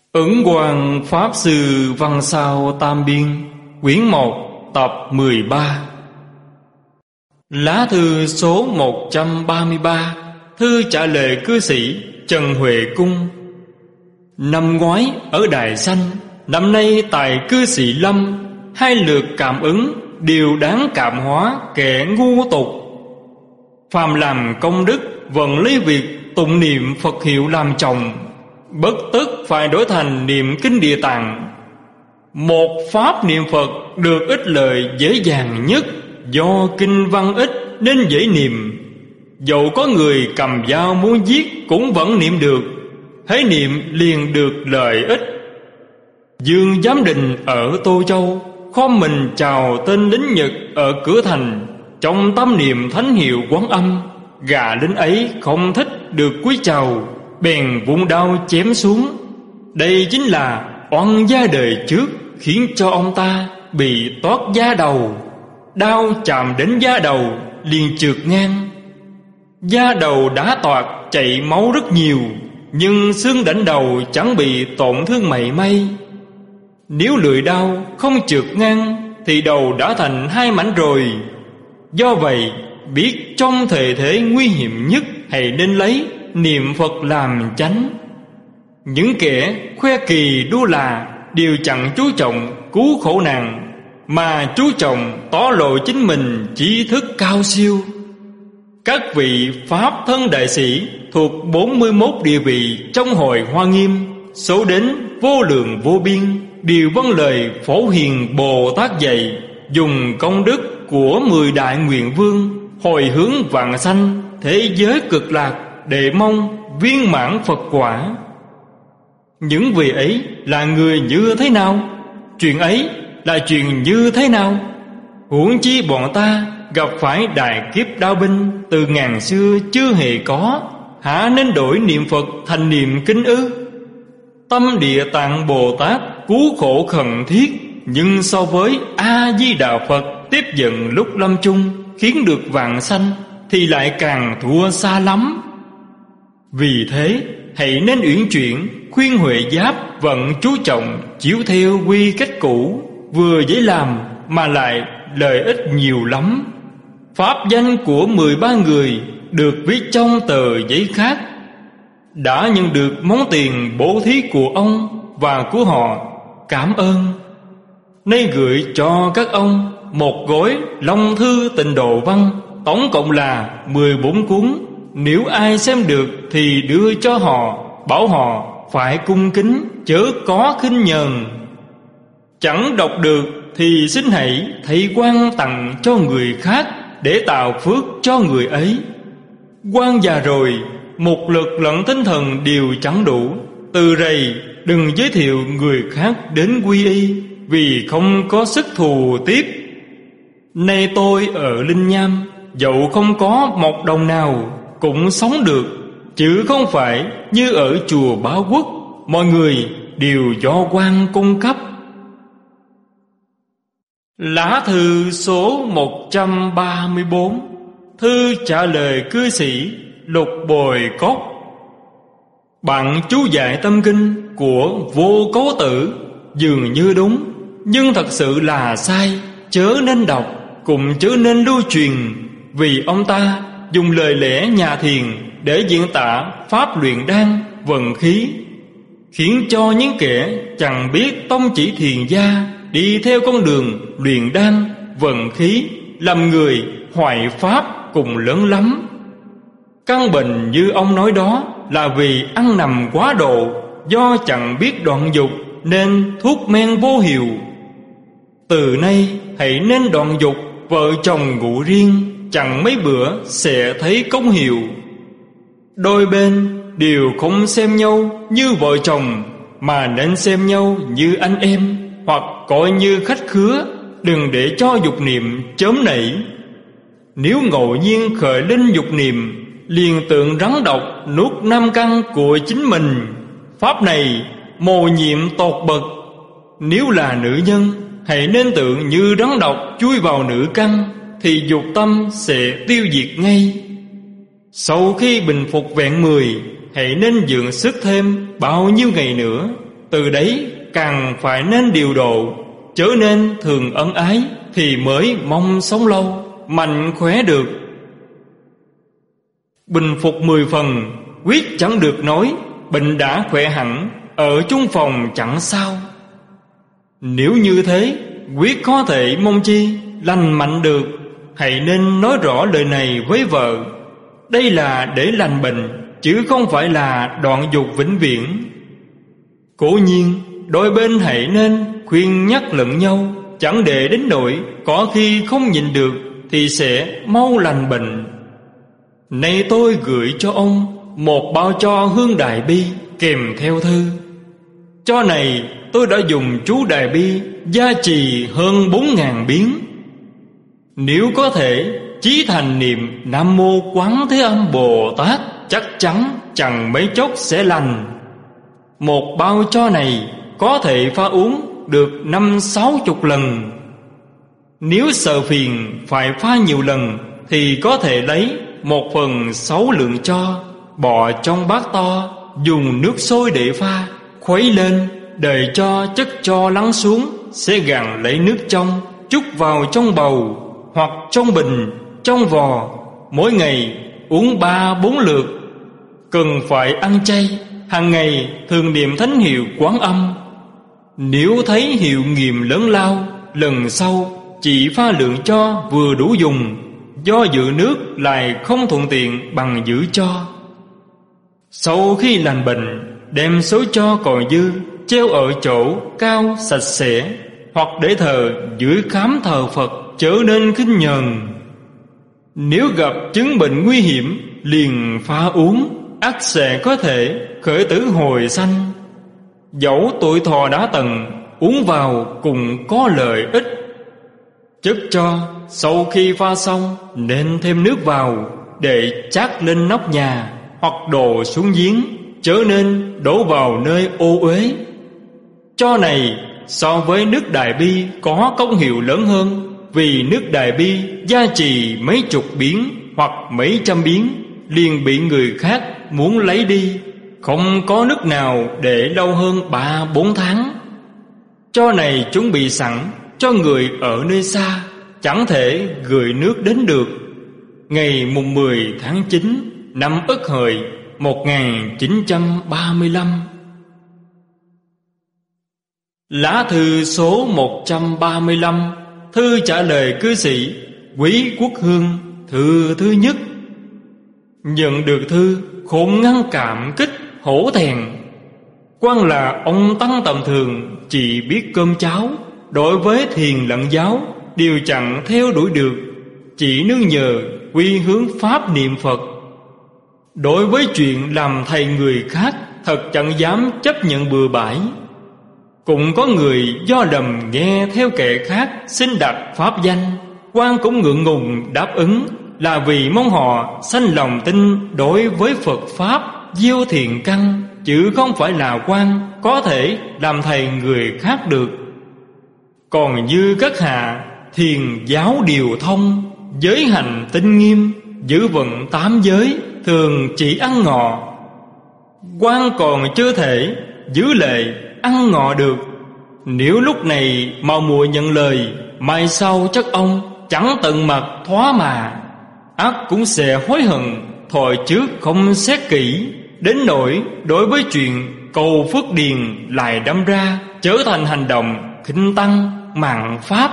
Ẩn Hoàng Pháp Sư Văn Sao Tam Biên, quyển 1, tập 13. Lá thư số 133, thư trả lời cư sĩ Trần Huệ Cung. Năm ngoái ở Đài Xanh, năm nay tại cư sĩ Lâm, hai lượt cảm ứng đều đáng cảm hóa kẻ ngu tục. Phàm làm công đức vẫn lấy việc tụng niệm Phật hiệu làm chồng, bất tức phải đổi thành niệm kinh Địa Tạng. Một pháp niệm Phật được ích lợi dễ dàng nhất, do kinh văn ít nên dễ niệm. Dẫu có người cầm dao muốn giết cũng vẫn niệm được, hễ niệm liền được lợi ích. Dương Giám Định ở Tô Châu khom mình chào tên lính Nhật ở cửa thành, trong tâm niệm thánh hiệu Quán Âm. Gã lính ấy không thích được cúi chào, bèn vung đao chém xuống. Đây chính là oan gia đời trước khiến cho ông ta bị toát da đầu. Đao chạm đến da đầu liền trượt ngang. Da đầu đã toạc chảy máu rất nhiều, nhưng xương đỉnh đầu chẳng bị tổn thương mảy may. Nếu lưỡi đao không trượt ngang thì đầu đã thành hai mảnh rồi. Do vậy, biết trong thời thế nguy hiểm nhất hãy nên lấy niệm Phật làm chánh. Những kẻ khoe kỳ đua là đều chẳng chú trọng cứu khổ nạn, mà chú trọng tỏ lộ chính mình trí thức cao siêu. Các vị Pháp thân đại sĩ thuộc 41 địa vị trong hội Hoa Nghiêm, số đến vô lượng vô biên, đều vâng lời Phổ Hiền Bồ Tát dạy, dùng công đức của 10 đại nguyện vương hồi hướng vạn sanh thế giới cực lạc để mong viên mãn Phật quả. Những vị ấy là người như thế nào? Chuyện ấy là chuyện như thế nào? Huống chi bọn ta gặp phải đại kiếp đao binh từ ngàn xưa chưa hề có, hả nên đổi niệm Phật thành niệm kinh ư? Tâm Địa Tạng Bồ Tát cứu khổ khẩn thiết, nhưng so với A Di Đà Phật tiếp dẫn lúc lâm chung khiến được vạn sanh thì lại càng thua xa lắm. Vì thế hãy nên uyển chuyển khuyên Huệ Giáp vẫn chú trọng chiếu theo quy cách cũ, vừa dễ làm mà lại lợi ích nhiều lắm. Pháp danh của 13 người được viết trong tờ giấy khác. Đã nhận được món tiền bố thí của ông và của họ, cảm ơn. Nay gửi cho các ông một gói Long Thư Tịnh Độ Văn, tổng cộng là 14 cuốn. Nếu ai xem được thì đưa cho họ, bảo họ phải cung kính chớ có khinh nhờn. Chẳng đọc được thì xin hãy thầy quan tặng cho người khác để tạo phước cho người ấy. Quan già rồi, một lực lẫn tinh thần đều chẳng đủ. Từ rày đừng giới thiệu người khác đến quy y, vì không có sức thù tiếp. Nay tôi ở Linh Nham, dẫu không có một đồng nào cũng sống được, chứ không phải như ở chùa Báo Quốc, mọi người đều do quan cung cấp. Lá thư số 134, thư trả lời cư sĩ Lục Bồi Cốt. Bạn chú giải tâm kinh của Vô Cấu Tử dường như đúng, nhưng thật sự là sai, chớ nên đọc, cũng chớ nên lưu truyền. Vì ông ta dùng lời lẽ nhà thiền để diễn tả pháp luyện đan, vận khí, khiến cho những kẻ chẳng biết tông chỉ thiền gia đi theo con đường luyện đan, vận khí, làm người hoại pháp cùng lớn lắm. Căn bệnh như ông nói đó là vì ăn nằm quá độ, do chẳng biết đoạn dục nên thuốc men vô hiệu. Từ nay hãy nên đoạn dục, vợ chồng ngủ riêng, chẳng mấy bữa sẽ thấy công hiệu. Đôi bên đều không xem nhau như vợ chồng, mà nên xem nhau như anh em, hoặc coi như khách khứa, đừng để cho dục niệm chớm nảy. Nếu ngẫu nhiên khởi lên dục niệm, liền tượng rắn độc nuốt năm căn của chính mình. Pháp này mồ nhiệm tột bậc. Nếu là nữ nhân, hãy nên tưởng như rắn độc chui vào nữ căn, thì dục tâm sẽ tiêu diệt ngay. Sau khi bình phục vẹn 10, hãy nên dưỡng sức thêm bao nhiêu ngày nữa. từ đấy càng phải nên điều độ, chớ nên thường ân ái, thì mới mong sống lâu, mạnh khỏe được. Bình phục 10 phần, quyết chẳng được nói, bệnh đã khỏe hẳn, ở chung phòng chẳng sao. Nếu như thế, quyết có thể mong chi lành mạnh được. Hãy nên nói rõ lời này với vợ. Đây là để lành bệnh, chứ không phải là đoạn dục vĩnh viễn. Cố nhiên đôi bên hãy nên khuyên nhắc lẫn nhau, chẳng để đến nỗi có khi không nhịn được thì sẽ mau lành bệnh. Nay tôi gửi cho ông một bao cho hương đại bi kèm theo thư. Cho này tôi đã dùng chú đại bi gia trì hơn 4.000 biến. Nếu có thể chí thành niệm Nam Mô Quán Thế Âm Bồ Tát, chắc chắn chẳng mấy chốc sẽ lành. Một bao cho này có thể pha uống được 50-60 lần. Nếu sợ phiền phải pha nhiều lần thì có thể lấy 1/6 lượng cho, bỏ trong bát to, dùng nước sôi để pha, khuấy lên, đợi cho chất cho lắng xuống, sẽ gạn lấy nước trong, trút vào trong bầu hoặc trong bình, trong vò. Mỗi ngày uống 3-4 lượt. Cần phải ăn chay, hàng ngày thường niệm thánh hiệu Quán Âm. Nếu thấy hiệu nghiệm lớn lao, lần sau chỉ pha lượng cho vừa đủ dùng, do dự nước lại không thuận tiện bằng giữ cho. Sau khi lành bệnh, đem số cho còn dư treo ở chỗ cao sạch sẽ, hoặc để thờ dưới khám thờ Phật, chớ nên khinh nhờn. Nếu gặp chứng bệnh nguy hiểm, liền pha uống, ắt sẽ có thể khởi tử hồi sanh. Dẫu tuổi thọ đã tận, uống vào cũng có lợi ích. Chất cho sau khi pha xong nên thêm nước vào, để chát lên nóc nhà hoặc đổ xuống giếng, chớ nên đổ vào nơi ô uế. Cho này so với nước đại bi có công hiệu lớn hơn, vì nước đại bi gia trì mấy chục biến hoặc mấy trăm biến, liền bị người khác muốn lấy đi, không có nước nào để lâu hơn 3-4 tháng. Cho này chuẩn bị sẵn cho người ở nơi xa, chẳng thể gửi nước đến được. Ngày mùng 10 tháng 9 năm Ất Hợi 1935. Lá thư số 135, thư trả lời cư sĩ Quý Quốc Hương, thư thứ nhất. Nhận được thư, khôn ngăn cảm kích hổ thẹn. Quan là ông tăng tầm thường, chỉ biết cơm cháo, đối với thiền lẫn giáo đều chẳng theo đuổi được, chỉ nương nhờ quy hướng pháp niệm Phật. Đối với chuyện làm thầy người khác, thật chẳng dám chấp nhận bừa bãi. Cũng có người do lầm nghe theo kẻ khác xin đặt pháp danh, quan cũng ngượng ngùng đáp ứng, là vì mong họ sanh lòng tin đối với Phật Pháp, gieo thiện căn, chứ không phải là quan có thể làm thầy người khác được. Còn như các hạ thiền giáo điều thông, giới hành tinh nghiêm, giữ vững 8 giới, thường chỉ ăn ngọ. Quan còn chưa thể giữ lệ ăn ngọ được. Nếu lúc này mau mùa nhận lời, mai sau chắc ông chẳng tận mặt thoá mà, ắt cũng sẽ hối hận. Thời trước không xét kỹ, đến nỗi đối với chuyện cầu phước điền lại đâm ra trở thành hành động khinh tăng mạn pháp.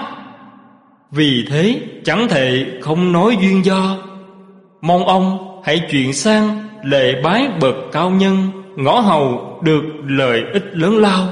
Vì thế chẳng thể không nói duyên do. Mong ông hãy chuyển sang lễ bái bậc cao nhân, ngõ hầu được lợi ích lớn lao.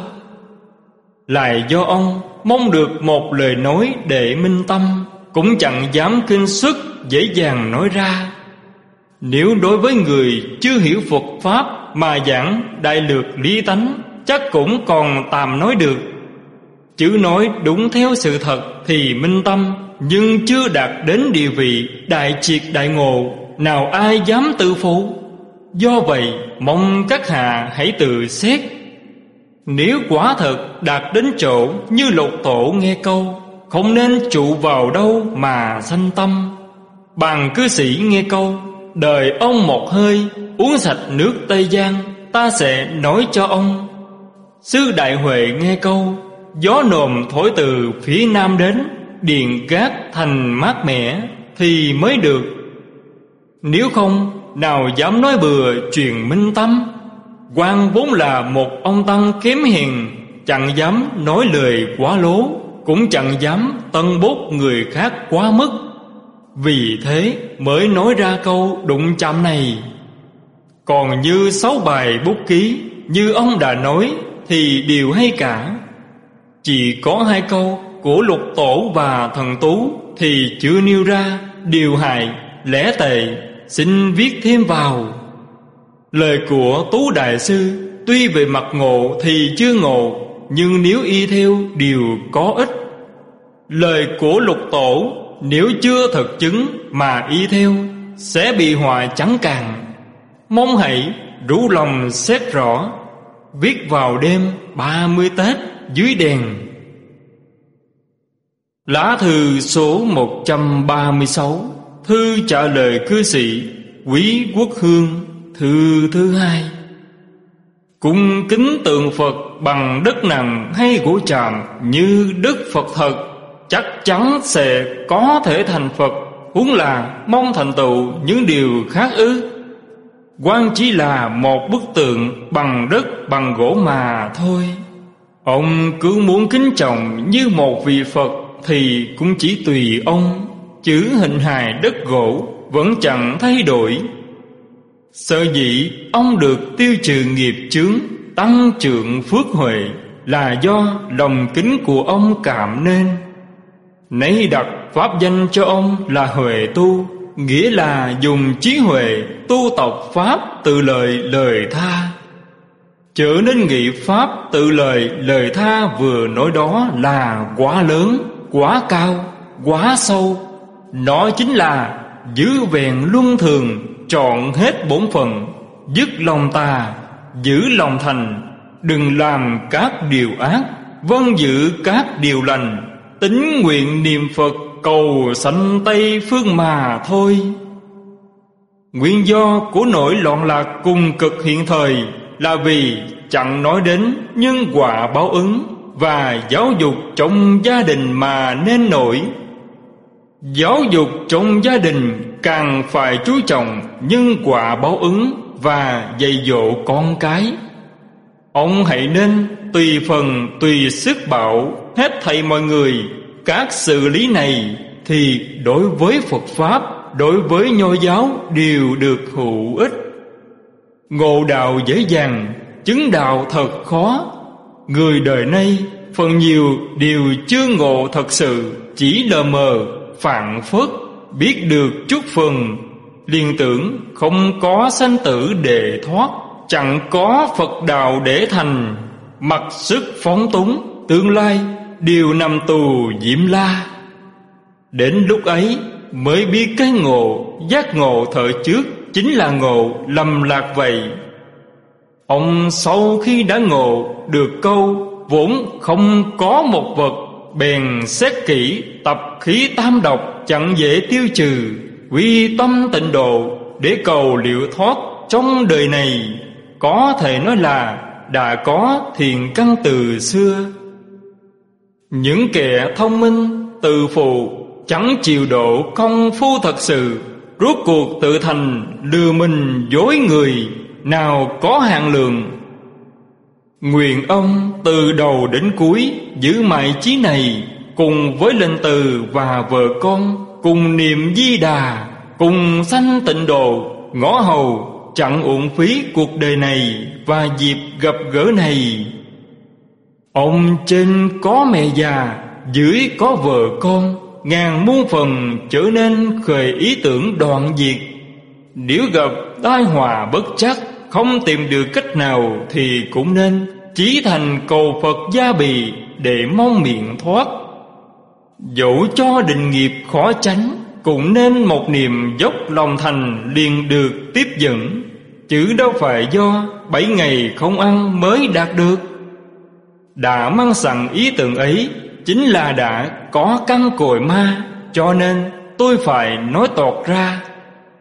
Lại do ông mong được một lời nói để minh tâm, cũng chẳng dám kinh xuất dễ dàng nói ra. Nếu đối với người chưa hiểu Phật Pháp mà giảng đại lược lý tánh, chắc cũng còn tạm nói được. Chứ nói đúng theo sự thật thì minh tâm, nhưng chưa đạt đến địa vị đại triệt đại ngộ, nào ai dám tự phụ. Do vậy mong các hạ hãy tự xét. Nếu quả thật đạt đến chỗ như Lục Tổ nghe câu, không nên trụ vào đâu mà sanh tâm. Bàn cư sĩ nghe câu, đời ông một hơi uống sạch nước Tây Giang, ta sẽ nói cho ông. Sư Đại Huệ nghe câu gió nồm thổi từ phía nam đến, điền cát thành mát mẻ thì mới được. Nếu không, nào dám nói bừa truyền minh tâm. Quan vốn là một ông tăng kém hèn, chẳng dám nói lời quá lố, cũng chẳng dám tân bốc người khác quá mức. Vì thế mới nói ra câu đụng chạm này. Còn như 6 bài bút ký, như ông đã nói thì đều hay cả. Chỉ có 2 câu của Lục Tổ và Thần Tú thì chưa nêu ra, điều hại, lẽ tệ, xin viết thêm vào. Lời của Tú Đại Sư tuy về mặt ngộ thì chưa ngộ, nhưng nếu y theo đều có ích. Lời của Lục Tổ nếu chưa thực chứng mà y theo sẽ bị họa chẳng càng. Mong hãy rủ lòng xét rõ, viết vào đêm 30 Tết dưới đèn. Lá thư số 136, thư trả lời cư sĩ Quý Quốc Hương, thư thứ 2. Cung kính tượng Phật bằng đất nặng hay gỗ tràm, như đức Phật thật chắc chắn sẽ có thể thành Phật, huống là mong thành tựu những điều khác ư? Quan chỉ là một bức tượng bằng đất bằng gỗ mà thôi. Ông cứ muốn kính trọng như một vị Phật thì cũng chỉ tùy ông, chữ hình hài đất gỗ vẫn chẳng thay đổi. Sở dĩ ông được tiêu trừ nghiệp chướng, tăng trưởng phước huệ là do lòng kính của ông cảm nên. Nấy đặt pháp danh cho ông là Huệ Tu, nghĩa là dùng trí huệ tu tập pháp tự lợi lời tha. Trở nên nghị pháp tự lợi lời tha vừa nói đó là quá lớn, quá cao, quá sâu. Nó chính là giữ vẹn luân thường, trọn hết bổn phận, dứt lòng tà, giữ lòng thành, đừng làm các điều ác, vâng giữ các điều lành, tín nguyện niệm Phật cầu sanh Tây phương mà thôi. Nguyên do của nỗi loạn lạc cùng cực hiện thời là vì chẳng nói đến nhân quả báo ứng và giáo dục trong gia đình mà nên nổi. Giáo dục trong gia đình càng phải chú trọng nhân quả báo ứng và dạy dỗ con cái. Ông hãy nên tùy phần tùy sức bảo hết thảy mọi người các xử lý này, thì đối với Phật Pháp, đối với Nho giáo đều được hữu ích. Ngộ đạo dễ dàng, chứng đạo thật khó. Người đời nay phần nhiều đều chưa ngộ thật sự, chỉ lờ mờ, phảng phất, biết được chút phần, liền tưởng không có sanh tử để thoát, chẳng có Phật đạo để thành, mặc sức phóng túng, tương lai đều nằm tù diệm la. Đến lúc ấy mới biết cái ngộ, giác ngộ thời trước chính là ngộ lầm lạc vậy. Ông sau khi đã ngộ được câu vốn không có một vật, bèn xét kỹ tập khí tam độc chẳng dễ tiêu trừ, quy tâm tịnh độ để cầu liệu thoát trong đời này. Có thể nói là đã có thiện căn từ xưa. Những kẻ thông minh tự phụ chẳng chịu độ công phu thật sự, rốt cuộc tự thành lừa mình dối người, nào có hạn lượng. Nguyện ông từ đầu đến cuối giữ mãi chí này, cùng với linh từ và vợ con, cùng niệm Di Đà, cùng sanh tịnh độ, ngõ hầu chẳng uổng phí cuộc đời này và dịp gặp gỡ này. Ông trên có mẹ già, dưới có vợ con, ngàn muôn phần trở nên khởi ý tưởng đoạn diệt. Nếu gặp tai họa bất trắc, không tìm được cách nào thì cũng nên chí thành cầu Phật gia bì để mong miệng thoát. Dẫu cho định nghiệp khó tránh, cũng nên một niềm dốc lòng thành liền được tiếp dẫn, chứ đâu phải do 7 ngày không ăn mới đạt được. Đã mang sẵn ý tưởng ấy chính là đã có căn cội ma, cho nên tôi phải nói toạc ra.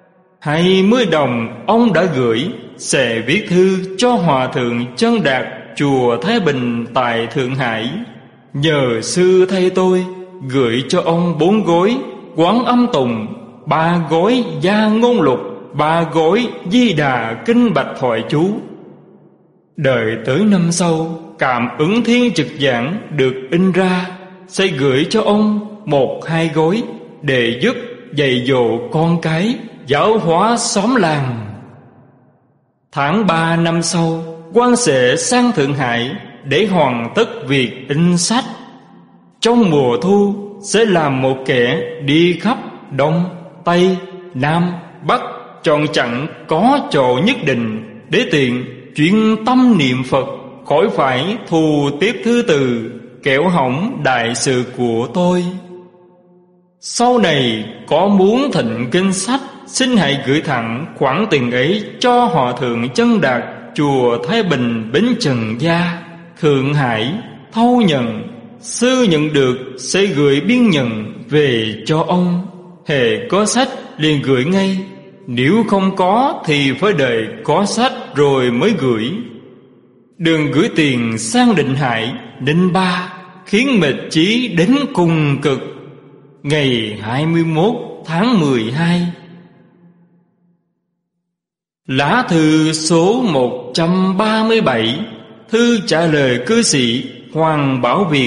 20 đồng ông đã gửi, sẽ viết thư cho Hòa Thượng Chân Đạt chùa Thái Bình tại Thượng Hải, nhờ sư thay tôi gửi cho ông 4 gói Quán Âm Tùng, 3 gói Gia Ngôn Lục, 3 gói Di Đà Kinh Bạch Thoại Chú. Đợi tới năm sau, Cảm Ứng Thiên Trực Giảng được in ra, sẽ gửi cho ông 1-2 gói để giúp dạy dỗ con cái, giáo hóa xóm làng. Tháng 3 năm sau, quan sẽ sang Thượng Hải để hoàn tất việc in sách. Trong mùa thu sẽ làm một kẻ đi khắp Đông, Tây, Nam, Bắc, chọn chẳng có chỗ nhất định để tiện chuyên tâm niệm Phật, khỏi phải thu tiếp thư từ, kẻo hỏng đại sự của tôi. Sau này có muốn thịnh kinh sách, xin hãy gửi thẳng khoản tiền ấy cho Hòa Thượng Chân Đạt, chùa Thái Bình, Bến Trần Gia, Thượng Hải, thâu nhận. Sư nhận được sẽ gửi biên nhận về cho ông. Hễ có sách liền gửi ngay, nếu không có thì phải đợi có sách rồi mới gửi. Đừng gửi tiền sang Định Hải, Ninh Ba, khiến mệt chí đến cùng cực. Ngày 21 tháng 12. Lá thư số 137, thư trả lời cư sĩ Hoàng Bảo Việt.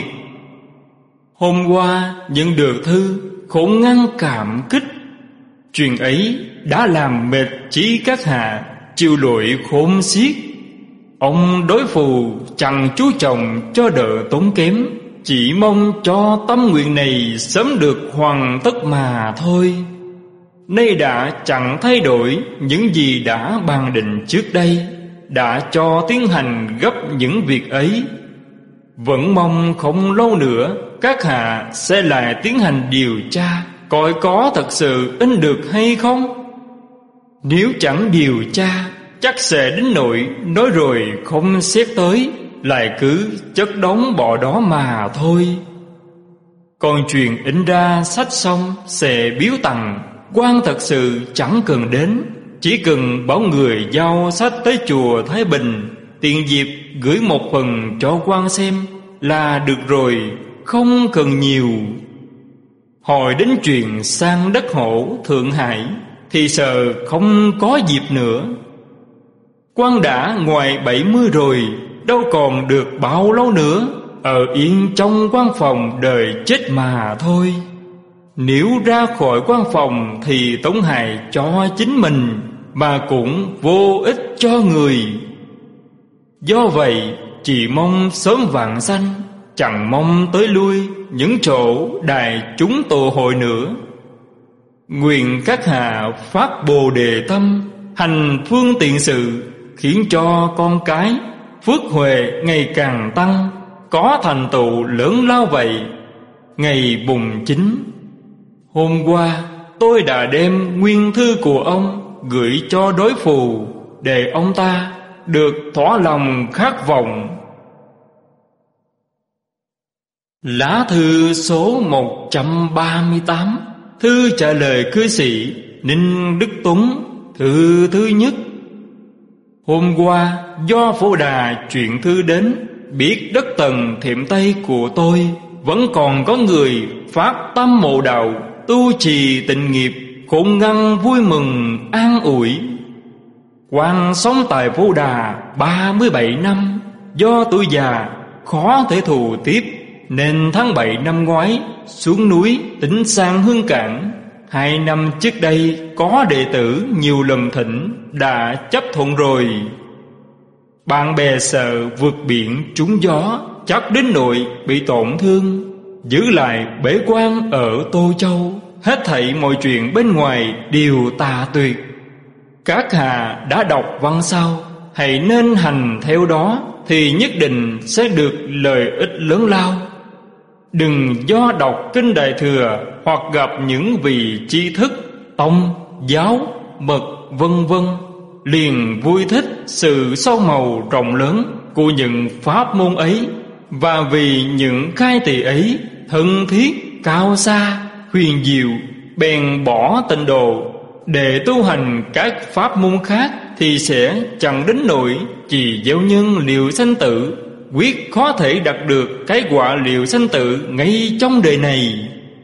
Hôm qua nhận được thư, khổ ngăn cảm kích. Chuyện ấy đã làm mệt chí các hạ, chịu lội khôn xiết. Ông đối phù chẳng chú trọng cho đỡ tốn kém, chỉ mong cho tâm nguyện này sớm được hoàn tất mà thôi. Nay đã chẳng thay đổi những gì đã bàn định trước đây, đã cho tiến hành gấp những việc ấy. Vẫn mong không lâu nữa các hạ sẽ lại tiến hành điều tra, coi có thật sự in được hay không. Nếu chẳng điều tra, chắc sẽ đến nỗi nói rồi không xét tới, lại cứ chất đống bỏ đó mà thôi. Còn chuyện in ra sách xong sẽ biếu tặng, quan thật sự chẳng cần đến, chỉ cần bảo người giao sách tới chùa Thái Bình, tiện dịp gửi một phần cho quan xem là được rồi, không cần nhiều. Hồi đến chuyện sang đất Hổ Thượng Hải thì sợ không có dịp nữa. Quan đã ngoài 70 rồi, đâu còn được bao lâu nữa, ở yên trong quan phòng đời chết mà thôi. Nếu ra khỏi quan phòng thì tổn hại cho chính mình, mà cũng vô ích cho người. Do vậy chỉ mong sớm vãng sanh, chẳng mong tới lui những chỗ đại chúng tụ hội nữa. Nguyện các hạ phát Bồ Đề tâm, hành phương tiện sự, khiến cho con cái phước huệ ngày càng tăng, có thành tựu lớn lao vậy. Ngày mùng 9, hôm qua tôi đã đem nguyên thư của ông gửi cho đối phù, để ông ta được thỏa lòng khát vọng. Lá thư số 138, thư trả lời cư sĩ Ninh Đức Tuấn, thư thứ nhất. Hôm qua do Phổ Đà chuyển thư đến, biết đất Tần Thiểm Tây của tôi vẫn còn có người phát tâm mộ đạo, tu trì tịnh nghiệp, khôn ngăn vui mừng an ủi. Quan sống tại Phổ Đà 37 năm, do tuổi già khó thể thù tiếp, nên tháng 7 năm ngoái xuống núi tính sang Hương Cảng. 2 năm trước đây có đệ tử nhiều lần thỉnh, đã chấp thuận rồi. Bạn bè sợ vượt biển trúng gió, chắc đến nỗi bị tổn thương, giữ lại bế quan ở Tô Châu. Hết thảy mọi chuyện bên ngoài đều tà tuyệt. Các hạ đã đọc văn sao, hãy nên hành theo đó, thì nhất định sẽ được lợi ích lớn lao. Đừng do đọc kinh Đại Thừa hoặc gặp những vị tri thức, tông, giáo, mật vân vân, liền vui thích sự sâu màu rộng lớn của những pháp môn ấy, và vì những khai thị ấy thân thiết, cao xa, huyền diệu, bèn bỏ tịnh độ để tu hành các pháp môn khác, thì sẽ chẳng đến nỗi chỉ gieo nhân liệu sanh tử quyết khó thể đạt được cái quả liệu sanh tử ngay trong đời này.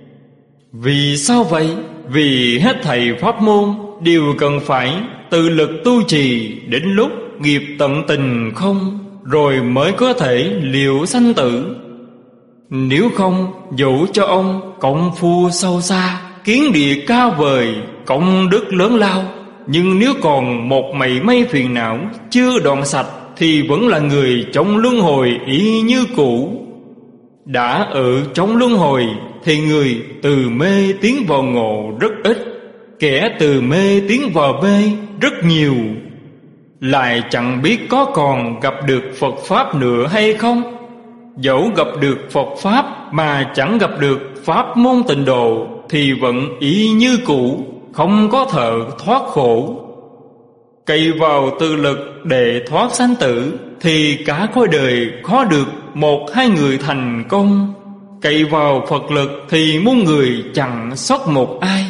Vì sao vậy? Vì hết thảy pháp môn đều cần phải tự lực tu trì đến lúc nghiệp tận tình không, rồi mới có thể liệu sanh tử. Nếu không, dẫu cho ông công phu sâu xa, kiến địa cao vời, công đức lớn lao, nhưng nếu còn một mảy may phiền não chưa đoạn sạch, thì vẫn là người trong luân hồi y như cũ. Đã ở trong luân hồi thì người từ mê tiến vào ngộ rất ít, kẻ từ mê tiến vào mê rất nhiều. Lại chẳng biết có còn gặp được Phật Pháp nữa hay không. Dẫu gặp được Phật Pháp mà chẳng gặp được Pháp môn tịnh độ, thì vẫn y như cũ, không có thợ thoát khổ. Cậy vào tự lực để thoát sanh tử, thì cả cõi đời khó được một hai người thành công. Cậy vào Phật lực thì muôn người chẳng sót một ai.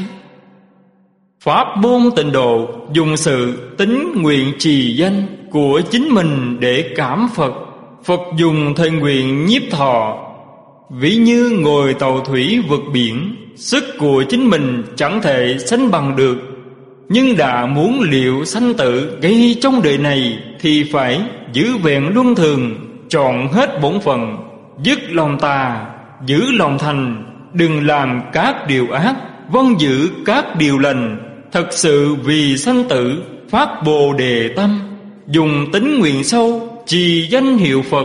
Pháp môn tịnh độ dùng sự tín nguyện trì danh của chính mình để cảm Phật. Phật dùng thời nguyện nhiếp thọ. Ví như ngồi tàu thủy vượt biển, sức của chính mình chẳng thể sánh bằng được. Nhưng đã muốn liệu sanh tử ngay trong đời này, thì phải giữ vẹn luân thường, chọn hết bổn phận, dứt lòng tà, giữ lòng thành, đừng làm các điều ác, vâng giữ các điều lành. Thật sự vì sanh tử phát Bồ Đề tâm, dùng tín nguyện sâu trì danh hiệu Phật.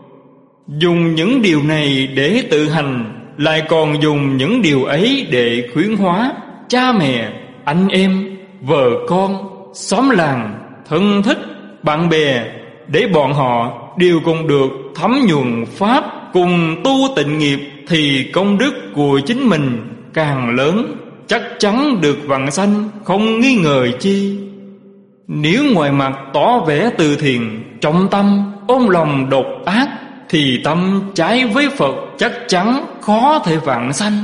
Dùng những điều này để tự hành, lại còn dùng những điều ấy để khuyến hóa cha mẹ, anh em, vợ con, xóm làng, thân thích, bạn bè, để bọn họ đều cùng được thấm nhuần Pháp, cùng tu tịnh nghiệp, thì công đức của chính mình càng lớn, chắc chắn được vãng sanh, không nghi ngờ chi. Nếu ngoài mặt tỏ vẻ từ thiện, trong tâm ôm lòng độc ác, thì tâm trái với Phật chắc chắn khó thể vãng sanh.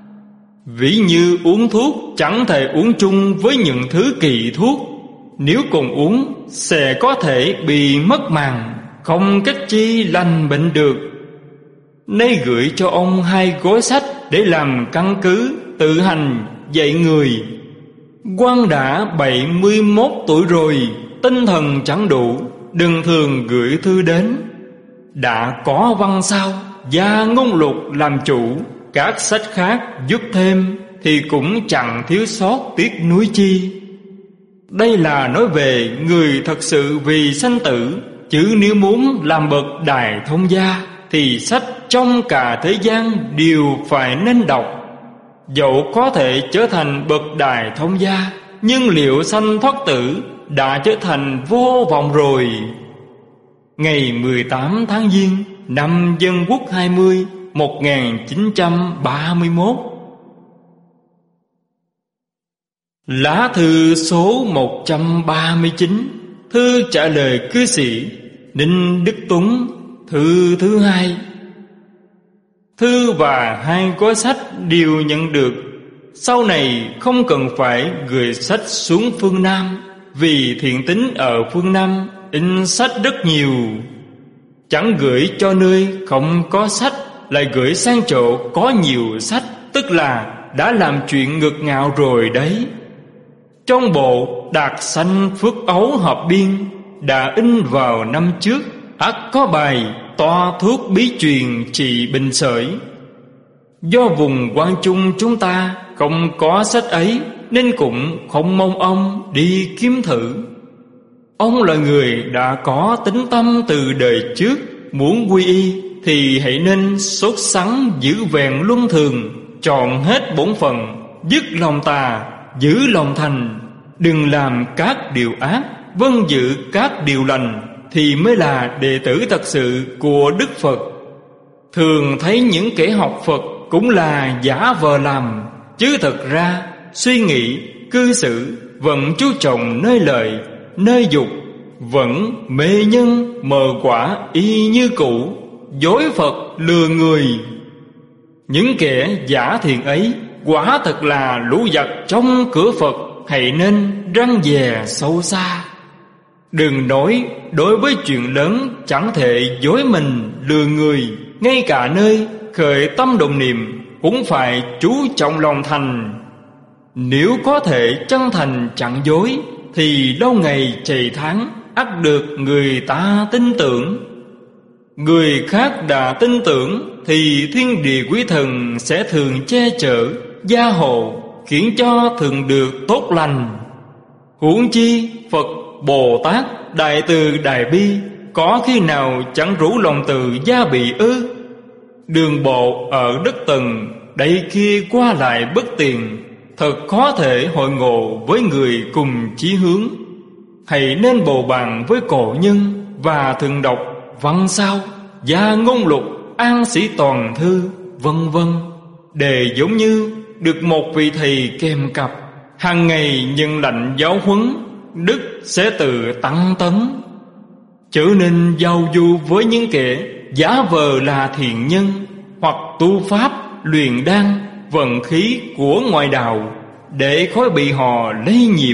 Ví như uống thuốc chẳng thể uống chung với những thứ kỳ thuốc, nếu cùng uống sẽ có thể bị mất màng, không cách chi lành bệnh được. Nay gửi cho ông 2 gói sách để làm căn cứ tự hành dạy người. Quan đã 71 tuổi rồi, tinh thần chẳng đủ, đừng thường gửi thư đến. Đã có văn sao, gia ngôn lục làm chủ, các sách khác giúp thêm, thì cũng chẳng thiếu sót tiếc nuối chi. Đây là nói về người thật sự vì sanh tử, chứ nếu muốn làm bậc đại thông gia, thì sách trong cả thế gian đều phải nên đọc. Dẫu có thể trở thành bậc đại thông gia, nhưng liệu sanh thoát tử đã trở thành vô vọng rồi. Ngày 18 tháng Giêng năm Dân Quốc 20, 1931. Lá thư số 139, thư trả lời cư sĩ Ninh Đức Tuấn, thư thứ 2. Thư và 2 gói sách đều nhận được. Sau này không cần phải gửi sách xuống phương Nam, vì thiện tín ở phương Nam in sách rất nhiều. Chẳng gửi cho nơi không có sách, lại gửi sang chỗ có nhiều sách, tức là đã làm chuyện ngược ngạo rồi đấy. Trong bộ Đạt Sanh Phước Ấu Hợp Biên đã in vào năm trước, ắt có bài toa thuốc bí truyền trị bệnh sởi. Do vùng Quang Trung chúng ta không có sách ấy, nên cũng không mong ông đi kiếm thử. Ông là người đã có tính tâm từ đời trước, muốn quy y thì hãy nên sốt sắng giữ vẹn luân thường, chọn hết bổn phận, dứt lòng tà, giữ lòng thành, đừng làm các điều ác, vâng giữ các điều lành, thì mới là đệ tử thật sự của Đức Phật. Thường thấy những kẻ học Phật cũng là giả vờ làm, chứ thật ra suy nghĩ, cư xử vẫn chú trọng nơi lợi, nơi dục, vẫn mê nhân mờ quả y như cũ, dối Phật lừa người. Những kẻ giả thiện ấy quả thật là lũ giặc trong cửa Phật, hãy nên răn dè sâu xa. Đừng nói đối với chuyện lớn chẳng thể dối mình lừa người. Ngay cả nơi khởi tâm động niệm cũng phải chú trọng lòng thành. Nếu có thể chân thành chẳng dối thì lâu ngày chạy tháng ắt được người ta tin tưởng. Người khác đã tin tưởng thì thiên địa quý thần sẽ thường che chở, gia hộ, khiến cho thường được tốt lành. Huống chi Phật, Bồ Tát, Đại Từ Đại Bi có khi nào chẳng rủ lòng từ gia bị ư? Đường bộ ở đất Tần đây kia qua lại bất tiện, thật khó thể hội ngộ với người cùng chí hướng. Hãy nên bầu bàn với cổ nhân và thường đọc văn sao, gia ngôn lục, an sĩ toàn thư, vân vân, để giống như được một vị thầy kèm cặp, hàng ngày nhận lệnh giáo huấn, đức sẽ tự tăng tấn. Trở nên giao du với những kẻ giả vờ là thiện nhân, hoặc tu pháp, luyện đan, vận khí của ngoại đạo, để khỏi bị họ lây nhiễm.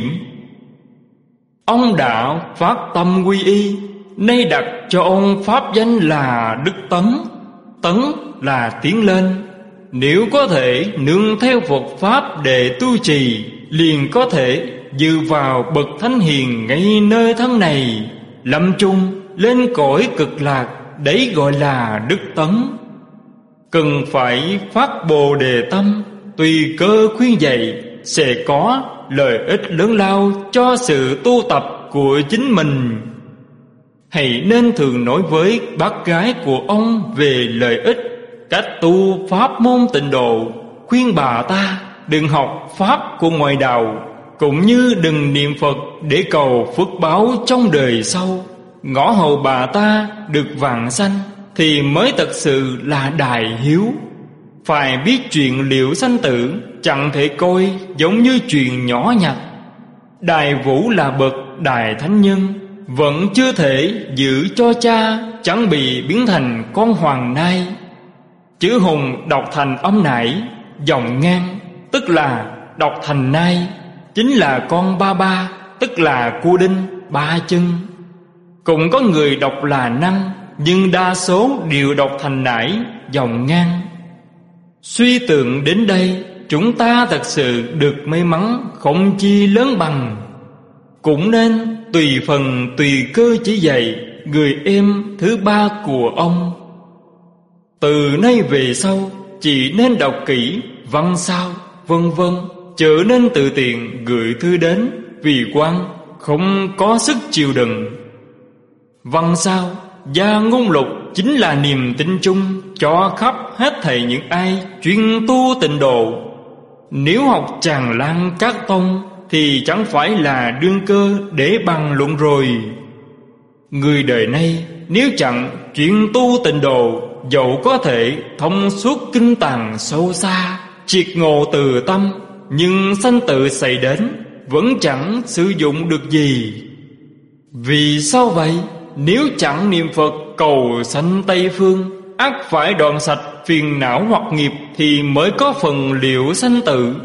Ông đã phát tâm quy y, nay đặt cho ông pháp danh là Đức Tấn. Tấn là tiến lên. Nếu có thể nương theo Phật pháp để tu trì, liền có thể dự vào bậc thánh hiền ngay nơi thân này, lâm chung lên cõi cực lạc, đấy gọi là Đức Tấn. Cần phải phát Bồ Đề tâm, tùy cơ khuyên dạy, sẽ có lợi ích lớn lao cho sự tu tập của chính mình. Hãy nên thường nói với bác gái của ông về lợi ích cách tu pháp môn tịnh độ, khuyên bà ta đừng học pháp của ngoại đạo, cũng như đừng niệm Phật để cầu phước báo trong đời sau. Ngõ hầu bà ta được vãng sanh thì mới thật sự là đại hiếu. Phải biết chuyện liệu sanh tử chẳng thể coi giống như chuyện nhỏ nhặt. Đại Vũ là bậc đại thánh nhân, vẫn chưa thể giữ cho cha chẳng bị biến thành con hoàng nai. Chữ hùng đọc thành âm nải, dòng ngang tức là đọc thành nai, chính là con ba ba, tức là cu đinh ba chân. Cũng có người đọc là năng, nhưng đa số đều đọc thành nải, dòng ngang. Suy tưởng đến đây, chúng ta thật sự được may mắn không chi lớn bằng. Cũng nên tùy phần tùy cơ chỉ dạy người em thứ ba của ông. Từ nay về sau chỉ nên đọc kỹ văn sao, vân vân, trở nên tự tiện gửi thư đến, vì quan không có sức chịu đựng. Văn sao, gia ngôn lục chính là niềm tin chung cho khắp hết thảy những ai chuyên tu tịnh độ. Nếu học tràn lan các tông thì chẳng phải là đương cơ để bàn luận rồi. Người đời nay nếu chẳng chuyên tu tịnh độ, dẫu có thể thông suốt kinh tàng sâu xa, triệt ngộ từ tâm, nhưng sanh tử xảy đến vẫn chẳng sử dụng được gì. Vì sao vậy? Nếu chẳng niệm Phật cầu sanh Tây Phương, ắt phải đoạn sạch phiền não hoặc nghiệp thì mới có phần liệu sanh tử.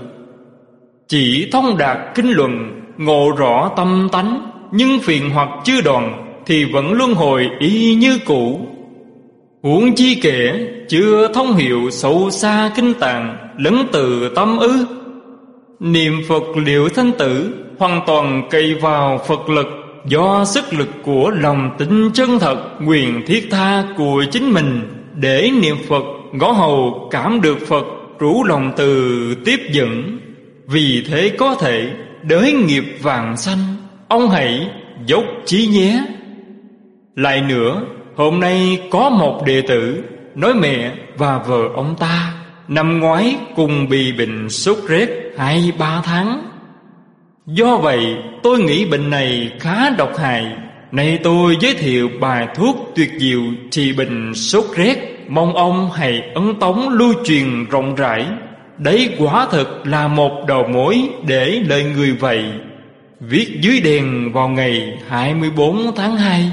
Chỉ thông đạt kinh luận, ngộ rõ tâm tánh, nhưng phiền hoặc chưa đoạn thì vẫn luân hồi y như cũ. Huống chi kể chưa thông hiểu sâu xa kinh tạng lẫn từ tâm ư? Niệm Phật liệu sanh tử hoàn toàn cậy vào Phật lực, do sức lực của lòng tin chân thật, nguyện thiết tha của chính mình để niệm Phật, ngõ hầu cảm được Phật rủ lòng từ tiếp dẫn. Vì thế có thể đới nghiệp vàng sanh, ông hãy dốc chí nhé. Lại nữa, hôm nay có một đệ tử nói mẹ và vợ ông ta năm ngoái cùng bị bệnh sốt rét 2-3 tháng. Do vậy tôi nghĩ bệnh này khá độc hại. Nay tôi giới thiệu bài thuốc tuyệt diệu trị bệnh sốt rét, mong ông hãy ấn tống lưu truyền rộng rãi. Đấy quả thực là một đầu mối để lợi người vậy. Viết dưới đèn vào ngày 24 tháng 2.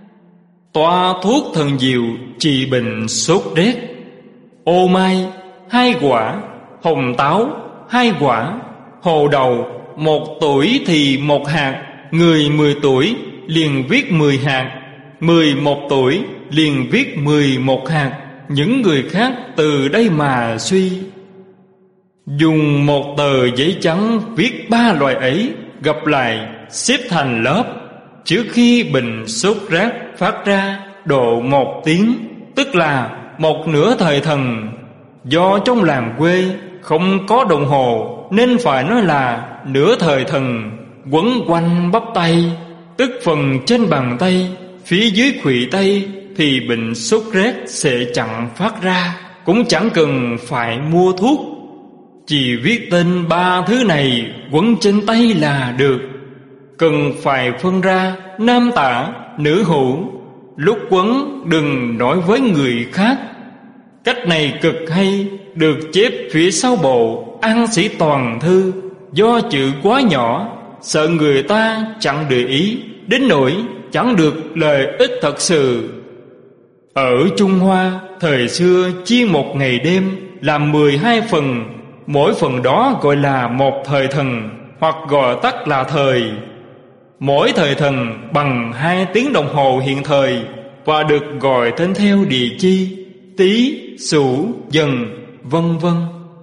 Toa thuốc thần diệu trị bệnh sốt rét: ô mai 2 quả, hồng táo 2 quả, hồ đậu 1 tuổi thì 1 hạt, người 10 tuổi liền viết 10 hạt, 11 tuổi liền viết 11 hạt. Những người khác từ đây mà suy. Dùng một tờ giấy trắng viết 3 loại ấy, gặp lại xếp thành lớp. Trước khi bình sốt rác phát ra độ 1 tiếng, tức là 1/2 thời thần. Do trong làng quê không có đồng hồ nên phải nói là nửa thời thần. Quấn quanh bắp tay, tức phần trên bàn tay, phía dưới khuỷu tay, thì bệnh sốt rét sẽ chẳng phát ra, cũng chẳng cần phải mua thuốc. Chỉ viết tên 3 thứ này quấn trên tay là được. Cần phải phân ra nam tả, nữ hữu. Lúc quấn đừng nói với người khác. Cách này cực hay, được chép phía sau bộ An Sĩ Toàn Thư. Do chữ quá nhỏ, sợ người ta chẳng để ý, đến nỗi chẳng được lợi ích thật sự. Ở Trung Hoa, thời xưa chia một ngày đêm làm 12 phần. Mỗi phần đó gọi là một thời thần, hoặc gọi tắt là thời. Mỗi thời thần bằng 2 tiếng đồng hồ hiện thời, và được gọi tên theo địa chi Tý, Sửu, Dần, vân vân.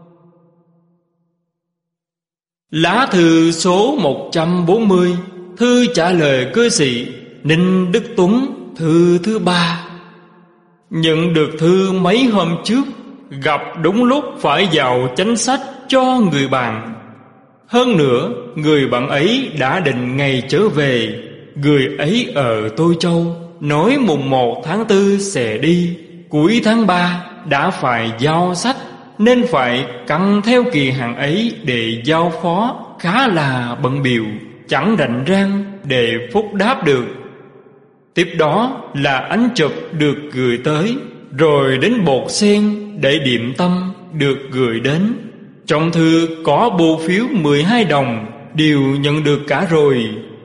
Lá thư số 140, thư trả lời cư sĩ Ninh Đức Tuấn, thư thứ 3. Nhận được thư mấy hôm trước, gặp đúng lúc phải vào chánh sách cho người bạn. Hơn nữa, người bạn ấy đã định ngày trở về. Người ấy ở Tô Châu, nói mùng 1 tháng 4 sẽ đi. Cuối tháng 3 đã phải giao sách, nên phải căng theo kỳ hạn ấy để giao phó, khá là bận bịu, chẳng rảnh rang để phúc đáp được. Tiếp đó là ảnh chụp được gửi tới, rồi đến bột sen để điểm tâm được gửi đến. Trong thư có bưu phiếu 12 đồng, đều nhận được cả rồi.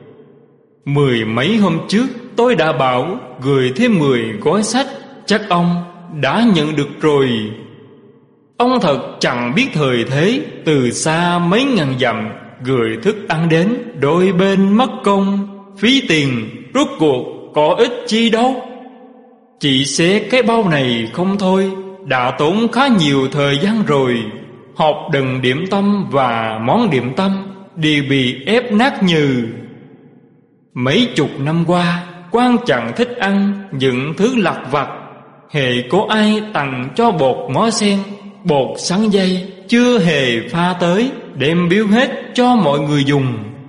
10 mấy hôm trước tôi đã bảo gửi thêm 10 gói sách, chắc ông đã nhận được rồi. Ông thật chẳng biết thời thế, từ xa mấy ngàn dặm gửi thức ăn đến, đôi bên mất công phí tiền, rốt cuộc có ích chi đâu. Chỉ xé cái bao này không thôi đã tốn khá nhiều thời gian rồi. Hộp đựng điểm tâm và món điểm tâm đều bị ép nát nhừ. Mấy chục năm qua, quan chẳng thích ăn những thứ lặt vặt. Hễ có ai tặng cho bột ngó sen, bột sắn dây, chưa hề pha tới, đem biếu hết cho mọi người dùng.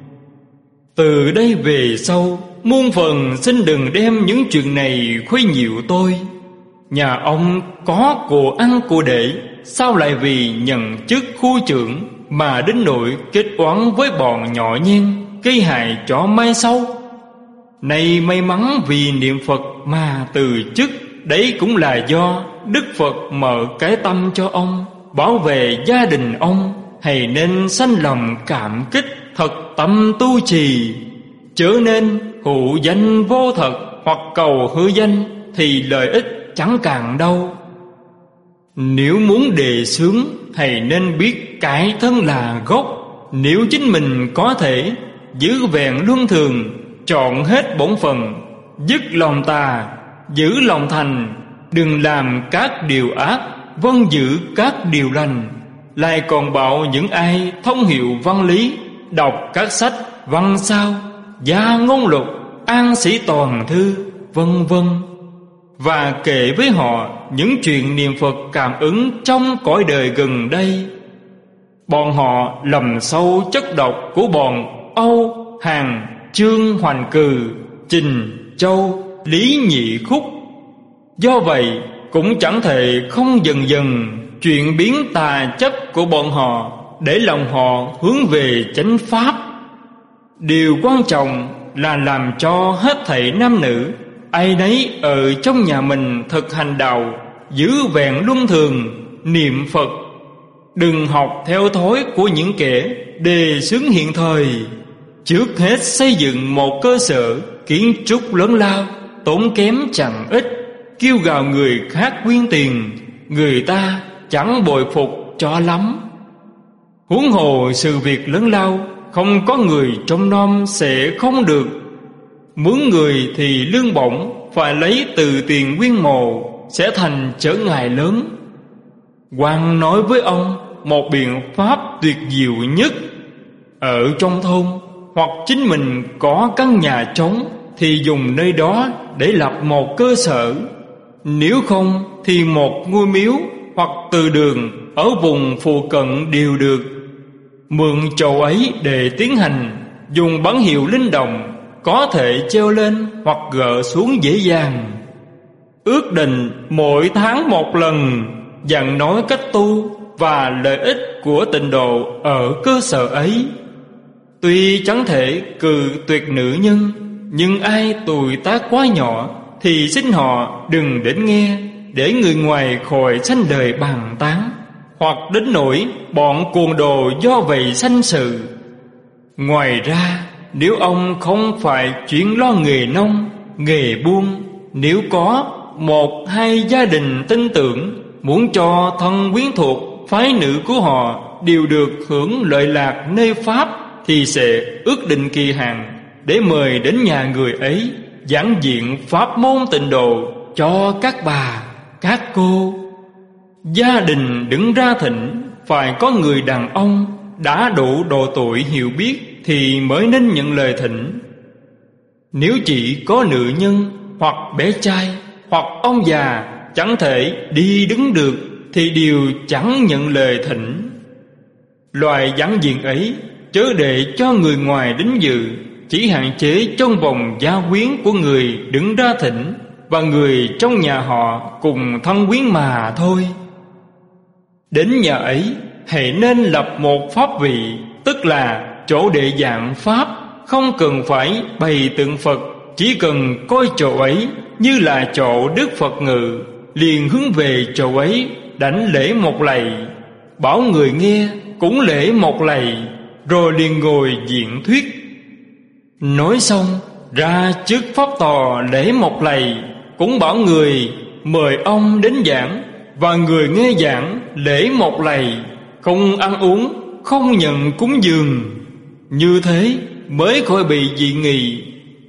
Từ đây về sau, muôn phần xin đừng đem những chuyện này khuấy nhiễu tôi. Nhà ông có của ăn của để, sao lại vì nhận chức khu trưởng mà đến nỗi kết oán với bọn nhỏ nhen, gây hại cho mai sau? Này may mắn vì niệm Phật mà từ chức, đấy cũng là do Đức Phật mở cái tâm cho ông, bảo vệ gia đình ông. Hãy nên sanh lòng cảm kích, thật tâm tu trì. Chớ nên hữu danh vô thật, hoặc cầu hư danh, thì lợi ích chẳng càng đâu. Nếu muốn đề xướng, hãy nên biết cái thân là gốc. Nếu chính mình có thể giữ vẹn luân thường, chọn hết bổn phận, dứt lòng tà, giữ lòng thành, đừng làm các điều ác, vâng giữ các điều lành. Lại còn bảo những ai thông hiểu văn lý, đọc các sách văn sao, Gia Ngôn Lục, An Sĩ Toàn Thư, vân vân, và kể với họ những chuyện niệm Phật cảm ứng trong cõi đời gần đây. Bọn họ lầm sâu chất độc của bọn Âu, Hàn, Trương Hoành Cừ, Trình, Châu, Lý Nhị Khúc. Do vậy cũng chẳng thể không dần dần chuyển biến tà chấp của bọn họ, để lòng họ hướng về chánh pháp. Điều quan trọng là làm cho hết thảy nam nữ ai nấy ở trong nhà mình thực hành đạo, giữ vẹn luân thường, niệm Phật. Đừng học theo thói của những kẻ đề xướng hiện thời. Trước hết xây dựng một cơ sở kiến trúc lớn lao, tốn kém chẳng ít, kêu gào người khác quyên tiền, người ta chẳng bội phục cho lắm. Huống hồ sự việc lớn lao, không có người trông nom sẽ không được. Mướn người thì lương bổng phải lấy từ tiền quyên mồ, sẽ thành trở ngại lớn. Quan nói với ông một biện pháp tuyệt diệu nhất. Ở trong thôn hoặc chính mình có căn nhà trống thì dùng nơi đó để lập một cơ sở. Nếu không thì một ngôi miếu hoặc từ đường ở vùng phụ cận đều được. Mượn chỗ ấy để tiến hành, dùng bảng hiệu linh động, có thể treo lên hoặc gỡ xuống dễ dàng. Ước định mỗi tháng một lần, dặn nói cách tu và lợi ích của tịnh độ ở cơ sở ấy. Tuy chẳng thể cừ tuyệt nữ nhân, nhưng ai tuổi tác quá nhỏ thì xin họ đừng đến nghe, để người ngoài khỏi sanh lời bàn tán, hoặc đến nỗi bọn cuồng đồ do vậy sanh sự. Ngoài ra, nếu ông không phải chuyện lo nghề nông, nghề buôn, nếu có một hai gia đình tin tưởng muốn cho thân quyến thuộc phái nữ của họ đều được hưởng lợi lạc nơi Pháp, thì sẽ ước định kỳ hạn để mời đến nhà người ấy giảng diện pháp môn tịnh độ cho các bà, các cô. Gia đình đứng ra thỉnh phải có người đàn ông đã đủ độ tuổi hiểu biết thì mới nên nhận lời thỉnh. Nếu chỉ có nữ nhân hoặc bé trai hoặc ông già chẳng thể đi đứng được thì đều chẳng nhận lời thỉnh. Loại giảng diện ấy chớ để cho người ngoài đến dự, chỉ hạn chế trong vòng gia quyến của người đứng ra thỉnh và người trong nhà họ cùng thân quyến mà thôi. Đến nhà ấy hãy nên lập một pháp vị, tức là chỗ để giảng pháp, không cần phải bày tượng Phật, chỉ cần coi chỗ ấy như là chỗ Đức Phật ngự, liền hướng về chỗ ấy đảnh lễ một lạy, bảo người nghe cũng lễ một lạy, rồi liền ngồi diễn thuyết. Nói xong ra trước pháp tòa lễ một lạy, cũng bảo người mời ông đến giảng, và người nghe giảng lễ một lạy, không ăn uống, không nhận cúng dường. Như thế mới khỏi bị dị nghị.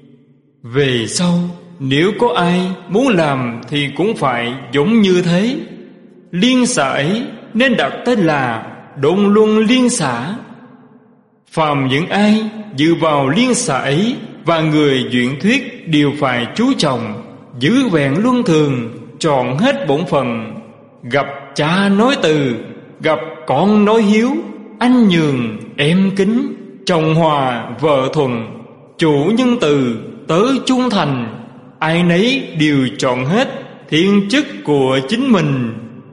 Về sau nếu có ai muốn làm thì cũng phải giống như thế. Liên xã ấy nên đặt tên là Đôn Luân Liên xã. Phàm những ai dự vào liên xã ấy và người duyện thuyết đều phải chú trọng, giữ vẹn luân thường, trọn hết bổn phận. Gặp cha nói từ, gặp con nói hiếu, anh nhường em kính, chồng hòa vợ thuần, chủ nhân từ tớ trung thành. Ai nấy đều chọn hết thiên chức của chính mình.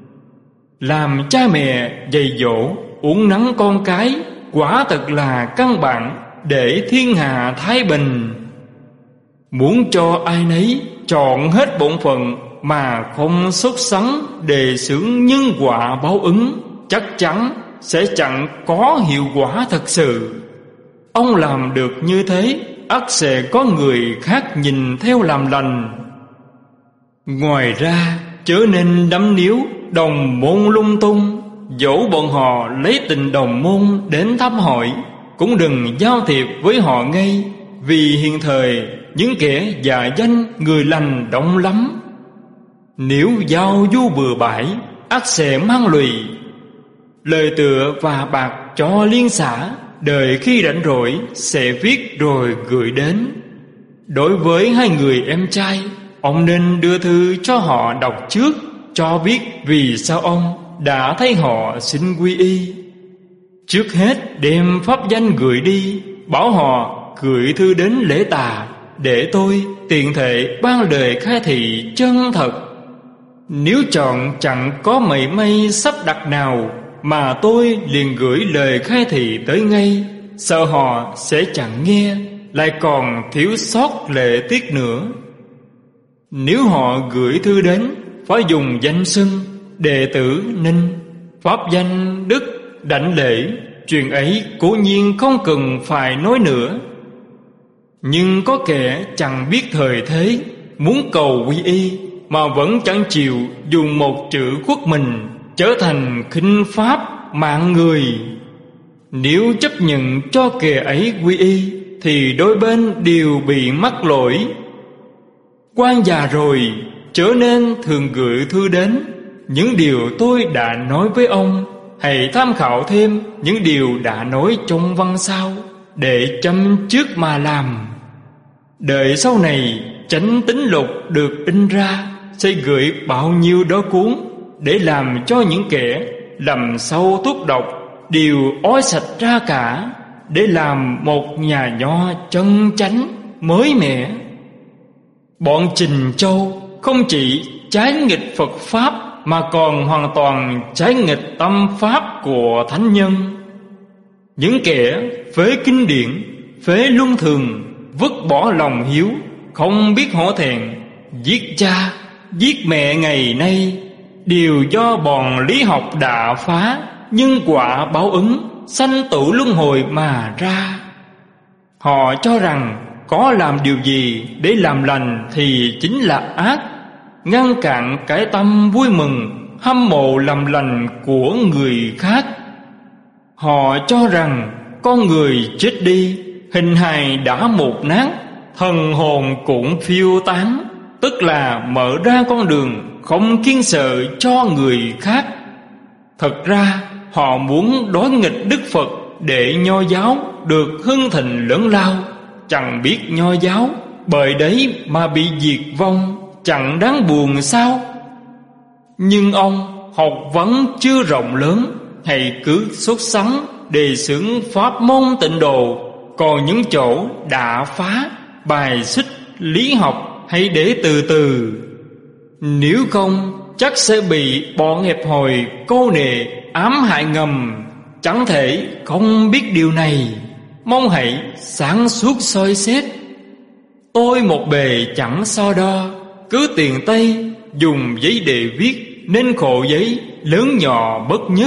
Làm cha mẹ dạy dỗ uốn nắn con cái quả thật là căn bản để thiên hạ thái bình. Muốn cho ai nấy chọn hết bổn phận mà không sốt sắng đề xướng nhân quả báo ứng, chắc chắn sẽ chẳng có hiệu quả thật sự. Ông làm được như thế, ắt sẽ có người khác nhìn theo làm lành. Ngoài ra chớ nên đắm níu đồng môn lung tung, dẫu bọn họ lấy tình đồng môn đến thăm hỏi, cũng đừng giao thiệp với họ ngay, vì hiện thời những kẻ giả danh người lành đông lắm. Nếu giao du bừa bãi, ắt sẽ mang lụy. Lời tựa và bạc cho liên xã, đợi khi rảnh rỗi sẽ viết rồi gửi đến. Đối với hai người em trai, ông nên đưa thư cho họ đọc trước, cho biết vì sao ông đã thấy họ xin quy y. Trước hết đem pháp danh gửi đi, bảo họ gửi thư đến lễ tà, để tôi tiện thể ban lời khai thị chân thật. Nếu chọn chẳng có mảy may sắp đặt nào, mà tôi liền gửi lời khai thị tới ngay, sợ họ sẽ chẳng nghe, lại còn thiếu sót lễ tiết nữa. Nếu họ gửi thư đến, phải dùng danh xưng đệ tử Ninh, pháp danh Đức, đảnh lễ. Chuyện ấy cố nhiên không cần phải nói nữa. Nhưng có kẻ chẳng biết thời thế, muốn cầu quy y mà vẫn chẳng chịu dùng một chữ khuất mình, trở thành khinh pháp mạng người. Nếu chấp nhận cho kẻ ấy quy y thì đôi bên đều bị mắc lỗi. Quan già rồi, chớ nên thường gửi thư đến. Những điều tôi đã nói với ông, hãy tham khảo thêm những điều đã nói trong văn sau, để chăm trước mà làm. Đợi sau này Chánh Tín Lục được in ra, sẽ gửi bao nhiêu đó cuốn, để làm cho những kẻ làm sâu thuốc độc đều ói sạch ra cả, để làm một nhà nho chân chánh mới mẻ. Bọn Trình Châu không chỉ trái nghịch Phật Pháp, mà còn hoàn toàn trái nghịch tâm Pháp của Thánh Nhân. Những kẻ phế kinh điển, phế luân thường, vứt bỏ lòng hiếu, không biết hổ thẹn, giết cha, giết mẹ ngày nay, đều do bọn lý học đã phá nhân quả báo ứng, sanh tử luân hồi mà ra. Họ cho rằng có làm điều gì để làm lành thì chính là ác, ngăn cản cái tâm vui mừng, hâm mộ làm lành của người khác. Họ cho rằng con người chết đi, hình hài đã mục nát, thần hồn cũng phiêu tán, tức là mở ra con đường không kiêng sợ cho người khác. Thật ra họ muốn đối nghịch Đức Phật để Nho giáo được hưng thịnh lớn lao. Chẳng biết Nho giáo bởi đấy mà bị diệt vong, chẳng đáng buồn sao? Nhưng ông học vấn chưa rộng lớn, hãy cứ sốt sắng đề xướng pháp môn Tịnh Độ. Còn những chỗ đã phá, bài xích lý học hãy để từ từ. Nếu không chắc sẽ bị bọn hẹp hòi câu nệ ám hại ngầm. Chẳng thể không biết điều này, mong hãy sáng suốt soi xét. Tôi một bề chẳng so đo, cứ tiền Tây dùng giấy để viết, nên khổ giấy lớn nhỏ bất nhất.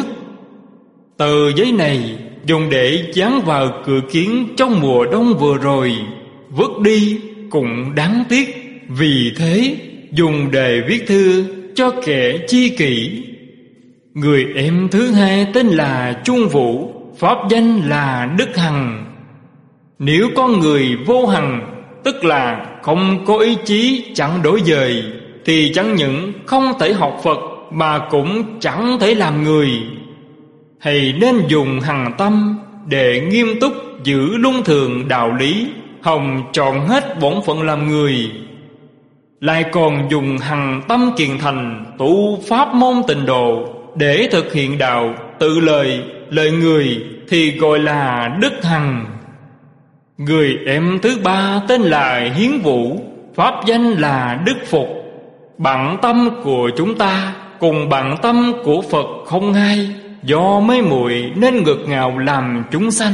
Tờ giấy này dùng để dán vào cửa kiến trong mùa đông vừa rồi, vứt đi cũng đáng tiếc. Vì thế dùng để viết thư cho kẻ chi kỷ. Người em thứ hai tên là Trung Vũ, pháp danh là Đức Hằng. Nếu con người vô hằng, tức là không có ý chí chẳng đổi dời, thì chẳng những không thể học Phật mà cũng chẳng thể làm người. Hãy nên dùng hằng tâm để nghiêm túc giữ luân thường đạo lý, hòng trọn hết bổn phận làm người. Lại còn dùng hằng tâm kiền thành tu pháp môn Tịnh Độ để thực hiện đạo tự lời người thì gọi là Đức Hằng. Người em thứ ba tên là Hiến Vũ, pháp danh là Đức Phục. Bản tâm của chúng ta cùng bản tâm của Phật không hai, do mê muội nên ngược ngạo làm chúng sanh.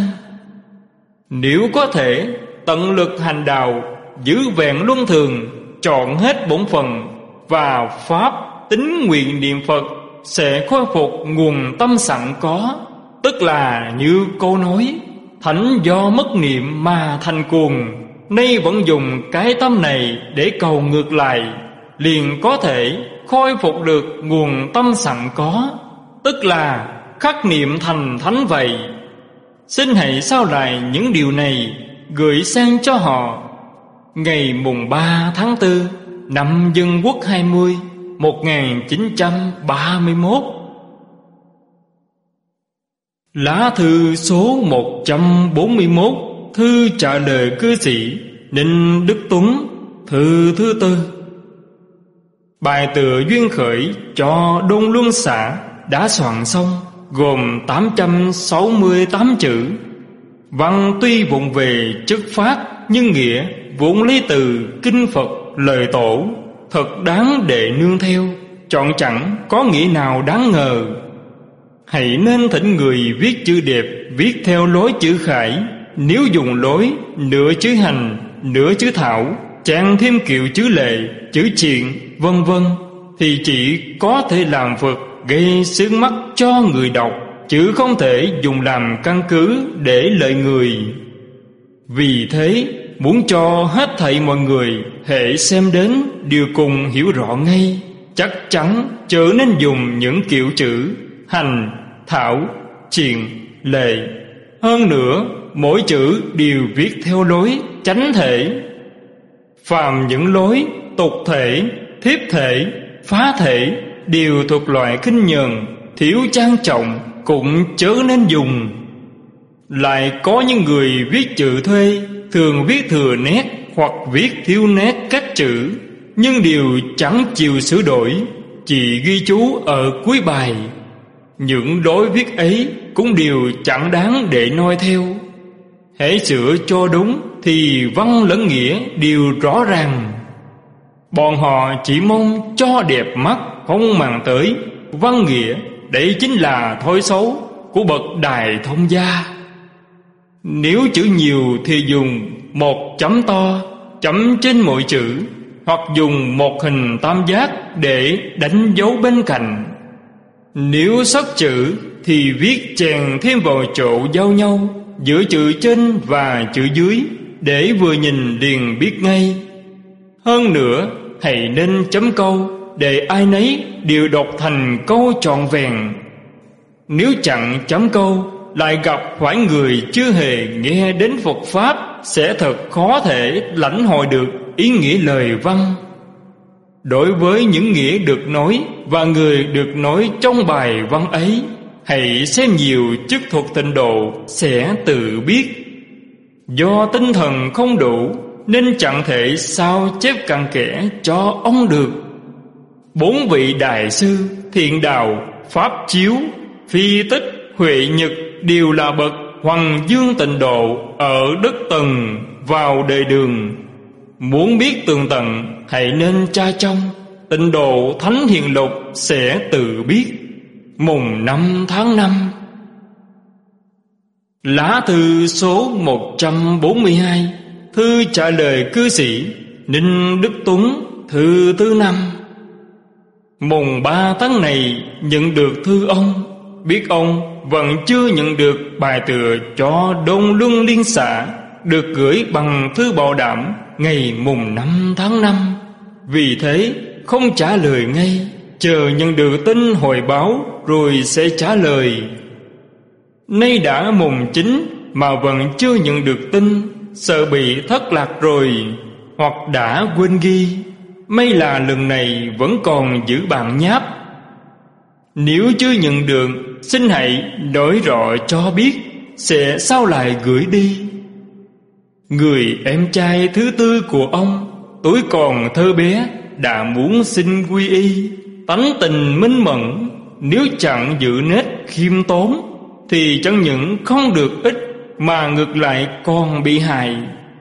Nếu có thể tận lực hành đạo, giữ vẹn luân thường, trọn hết bổn phận và pháp tín nguyện niệm Phật, sẽ khôi phục nguồn tâm sẵn có. Tức là như câu nói, thánh do mất niệm mà thành cuồng, nay vẫn dùng cái tâm này để cầu ngược lại, liền có thể khôi phục được nguồn tâm sẵn có, tức là khắc niệm thành thánh vậy. Xin hãy sao lại những điều này, gửi sang cho họ. Ngày mùng 3 tháng 4 năm Dân Quốc 20 1931. Lá thư số 141, thư trả lời cư sĩ Ninh Đức Tuấn, thư thứ tư. Bài tựa duyên khởi cho Đôn Luân xã đã soạn xong, gồm 868 chữ. Văn tuy vụng về chất phát, nhưng nghĩa vốn lấy từ kinh Phật lời tổ, thật đáng để nương theo, chọn chẳng có nghĩa nào đáng ngờ. Hãy nên thỉnh người viết chữ đẹp viết theo lối chữ khải. Nếu dùng lối nửa chữ hành, nửa chữ thảo, trang thêm kiểu chữ lệ, chữ triện, vân vân, thì chỉ có thể làm Phật gây sướng mắt cho người đọc, chứ không thể dùng làm căn cứ để lợi người. Vì thế, muốn cho hết thảy mọi người hễ xem đến đều cùng hiểu rõ ngay, chắc chắn chớ nên dùng những kiểu chữ hành, thảo, triện, lệ. Hơn nữa, mỗi chữ đều viết theo lối chánh thể. Phàm những lối tục thể, thiếp thể, phá thể đều thuộc loại khinh nhờn, thiếu trang trọng, cũng chớ nên dùng. Lại có những người viết chữ thuê, thường viết thừa nét hoặc viết thiếu nét các chữ, nhưng đều chẳng chịu sửa đổi, chỉ ghi chú ở cuối bài. Những lối viết ấy cũng đều chẳng đáng để noi theo. Hễ sửa cho đúng thì văn lẫn nghĩa đều rõ ràng. Bọn họ chỉ mong cho đẹp mắt, không màng tới văn nghĩa. Đấy chính là thói xấu của bậc đại thông gia. Nếu chữ nhiều thì dùng một chấm to, chấm trên mỗi chữ, hoặc dùng một hình tam giác để đánh dấu bên cạnh. Nếu sót chữ thì viết chèn thêm vào chỗ giao nhau giữa chữ trên và chữ dưới, để vừa nhìn liền biết ngay. Hơn nữa, hãy nên chấm câu để ai nấy đều đọc thành câu trọn vẹn. Nếu chẳng chấm câu, lại gặp phải người chưa hề nghe đến Phật Pháp, sẽ thật khó thể lãnh hội được ý nghĩa lời văn. Đối với những nghĩa được nói và người được nói trong bài văn ấy, hãy xem nhiều chức thuộc tịnh độ sẽ tự biết. Do tinh thần không đủ nên chẳng thể sao chép cặn kẽ cho ông được. 4 vị đại sư Thiện Đạo, Pháp Chiếu, Phi Tích, Huệ Nhật đều là bậc Hoằng Dương tịnh độ ở đất Tần vào đời Đường. Muốn biết tường tận, hãy nên tra trong Tịnh Độ Thánh Hiền Lục sẽ tự biết. Mùng 5 tháng 5. Lá thư số 142, thư trả lời cư sĩ Ninh Đức Tuấn, thư thứ 5. Mùng 3 tháng này nhận được thư ông. Biết ông vẫn chưa nhận được bài tựa cho Đôn Luân Liên xã, được gửi bằng thư bảo đảm ngày mùng 5 tháng 5. Vì thế không trả lời ngay, chờ nhận được tin hồi báo rồi sẽ trả lời. Nay đã mùng 9 mà vẫn chưa nhận được tin, sợ bị thất lạc rồi, hoặc đã quên ghi. May là lần này vẫn còn giữ bản nháp. Nếu chưa nhận được, xin hãy nói rõ cho biết, sẽ sao lại gửi đi. Người em trai thứ tư của ông, tuổi còn thơ bé, đã muốn xin quy y. Tánh tình minh mẫn, nếu chẳng giữ nết khiêm tốn, thì chẳng những không được ích, mà ngược lại còn bị hại.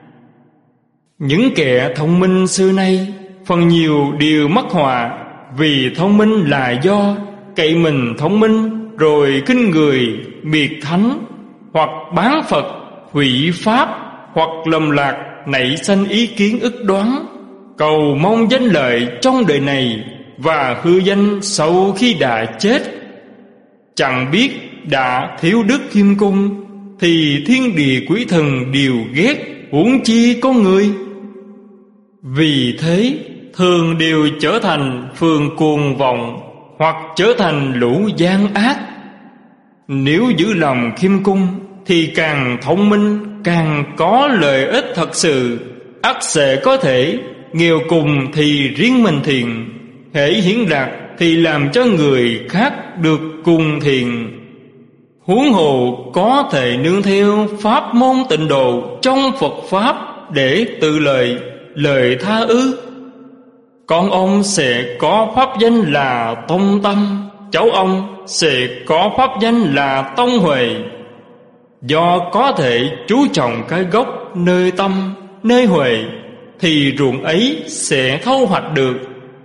Những kẻ thông minh xưa nay, phần nhiều đều mắc họa. Vì thông minh là do cậy mình thông minh, rồi khinh người miệt thánh, hoặc bán Phật hủy Pháp, hoặc lầm lạc nảy sanh ý kiến ức đoán, cầu mong danh lợi trong đời này và hư danh sau khi đã chết. Chẳng biết đã thiếu đức khiêm cung, thì thiên địa quỷ thần đều ghét, huống chi con người. Vì thế thường đều trở thành phường cuồng vọng, hoặc trở thành lũ gian ác. Nếu giữ lòng khiêm cung thì càng thông minh, càng có lợi ích thật sự. Ắt sẽ có thể nghèo cùng thì riêng mình thiện, hễ hiển đạt thì làm cho người khác được cùng thiện. Huống hồ có thể nương theo pháp môn tịnh độ trong Phật Pháp để tự lời tha ư. Con ông sẽ có pháp danh là Tông Tâm, cháu ông sẽ có pháp danh là Tông Huệ. Do có thể chú trọng cái gốc nơi tâm, nơi huệ, thì ruộng ấy sẽ thu hoạch được.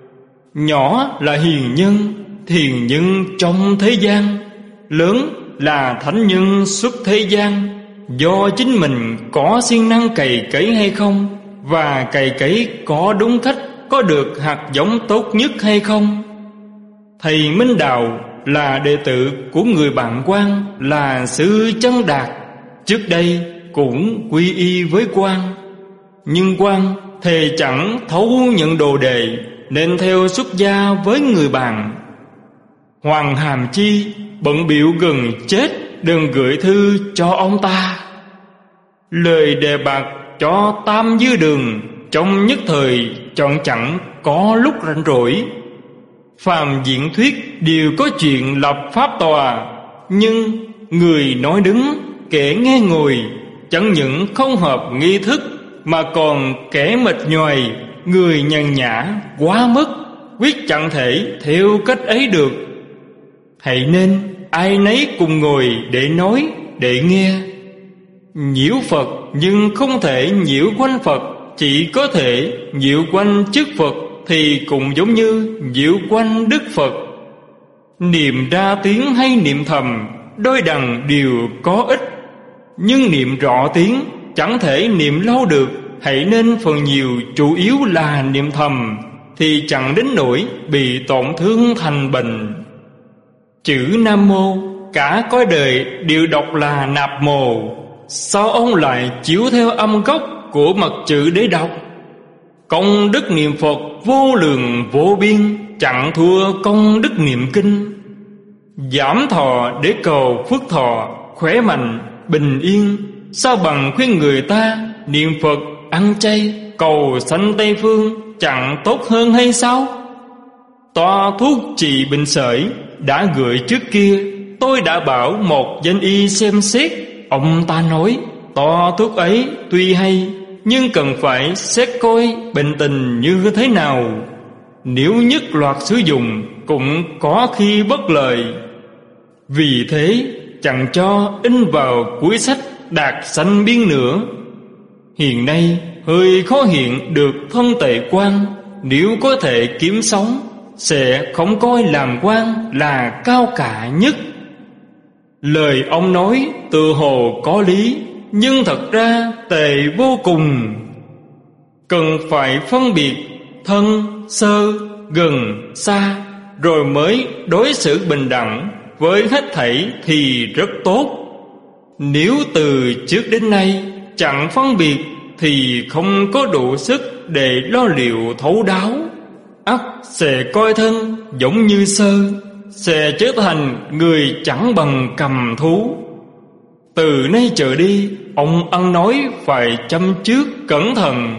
Nhỏ là hiền nhân, thiền nhân trong thế gian, lớn là thánh nhân xuất thế gian. Do chính mình có siêng năng cày cấy hay không, và cày cấy có đúng cách, có được hạt giống tốt nhất hay không. Thầy Minh Đạo là đệ tử của người bạn Quan là Sư Chân Đạt, trước đây cũng quy y với Quan. Nhưng Quan thề chẳng thấu nhận đồ đệ, nên theo xuất gia với người bạn. Hoàng Hàm Chi bận bịu gần chết, đừng gửi thư cho ông ta. Lời đề bạt cho tam dư đường, trong nhất thời chọn chẳng có lúc rảnh rỗi. Phàm diễn thuyết đều có chuyện lập pháp tòa, nhưng người nói đứng, kẻ nghe ngồi, chẳng những không hợp nghi thức, mà còn kẻ mệt nhoài, người nhàn nhã quá mức, quyết chẳng thể theo cách ấy được. Hãy nên ai nấy cùng ngồi để nói, để nghe. Nhiễu Phật nhưng không thể nhiễu quanh Phật, chỉ có thể nhiễu quanh chức Phật thì cũng giống như nhiễu quanh Đức Phật. Niệm ra tiếng hay niệm thầm, đôi đằng đều có ích, nhưng niệm rõ tiếng chẳng thể niệm lâu được. Hãy nên phần nhiều chủ yếu là niệm thầm, thì chẳng đến nỗi bị tổn thương thành bệnh. Chữ Nam Mô cả cõi đời đều đọc là nạp mồ, sao ông lại chiếu theo âm gốc của mặt chữ để đọc? Công đức niệm Phật vô lượng vô biên, chẳng thua công đức niệm kinh. Giảm thọ để cầu phước thọ, khỏe mạnh, bình yên, sao bằng khuyên người ta niệm Phật, ăn chay, cầu sanh Tây Phương, chẳng tốt hơn hay sao? Toa thuốc trị bệnh sởi đã gửi trước kia, tôi đã bảo một danh y xem xét. Ông ta nói toa thuốc ấy tuy hay, nhưng cần phải xét coi bệnh tình như thế nào. Nếu nhất loạt sử dụng cũng có khi bất lợi. Vì thế chẳng cho in vào cuối sách đạt sanh biên nữa. Hiện nay hơi khó hiện được thân tệ quan, nếu có thể kiếm sống sẽ không coi làm quan là cao cả nhất. Lời ông nói tự hồ có lý, nhưng thật ra tệ vô cùng. Cần phải phân biệt thân, sơ, gần, xa, rồi mới đối xử bình đẳng với hết thảy thì rất tốt. Nếu từ trước đến nay chẳng phân biệt thì không có đủ sức để lo liệu thấu đáo, ắt sẽ coi thân giống như sơ, sẽ trở thành người chẳng bằng cầm thú. Từ nay trở đi, ông ăn nói phải chăm trước cẩn thận,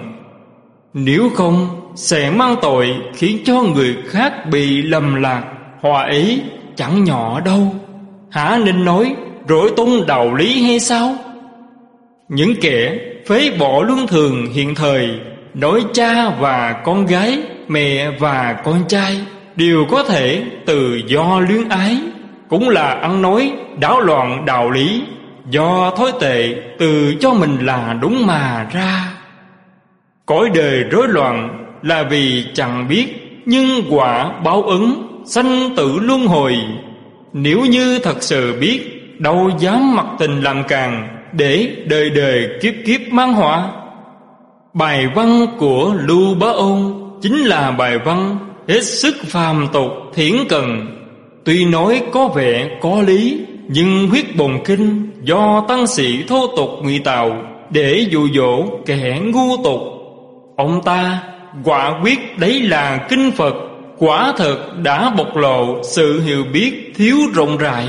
nếu không sẽ mang tội khiến cho người khác bị lầm lạc. Họa ấy chẳng nhỏ đâu, hả nên nói rối tung đạo lý hay sao? Những kẻ phế bỏ luân thường hiện thời, nói cha và con gái, mẹ và con trai đều có thể từ do luyến ái, cũng là ăn nói đảo loạn đạo lý, do thói tệ từ cho mình là đúng mà ra. Cõi đời rối loạn là vì chẳng biết nhân quả báo ứng, sanh tử luân hồi. Nếu như thật sự biết, đâu dám mặc tình làm càng, để đời đời kiếp kiếp mang họa. Bài văn của Lưu Bá Ôn chính là bài văn hết sức phàm tục thiển cần. Tuy nói có vẻ có lý, nhưng huyết bồn kinh do tăng sĩ thô tục ngụy tạo để dụ dỗ kẻ ngu tục. Ông ta quả quyết đấy là kinh Phật, quả thật đã bộc lộ sự hiểu biết thiếu rộng rãi.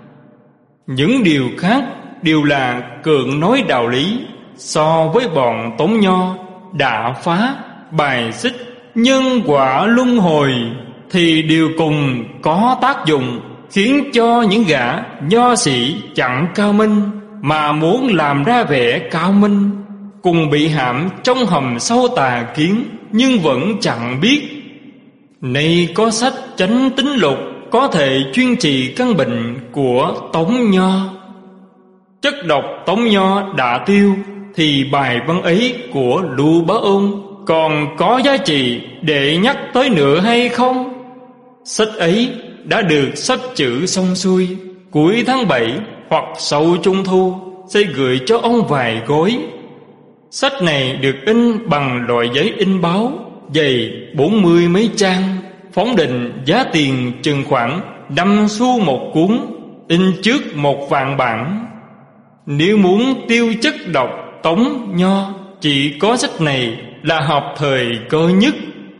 Những điều khác đều là cưỡng nói đạo lý, so với bọn Tống Nho đã phá bài xích nhân quả luân hồi thì đều cùng có tác dụng, khiến cho những gã nho sĩ chẳng cao minh mà muốn làm ra vẻ cao minh, cùng bị hãm trong hầm sâu tà kiến, nhưng vẫn chẳng biết. Nay có sách Chánh Tín Lục có thể chuyên trị căn bệnh của Tống Nho. Chất độc Tống Nho đã tiêu thì bài văn ấy của Lưu Bá Ôn còn có giá trị để nhắc tới nữa hay không? Sách ấy đã được sắp chữ xong xuôi, cuối tháng 7 hoặc sau Trung Thu sẽ gửi cho ông vài gói. Sách này được in bằng loại giấy in báo, dày 40 mấy trang, phóng định giá tiền chừng khoảng 5 xu một cuốn, in trước 1 vạn bản. Nếu muốn tiêu chất độc Tống Nho, chỉ có sách này là hợp thời cơ nhất.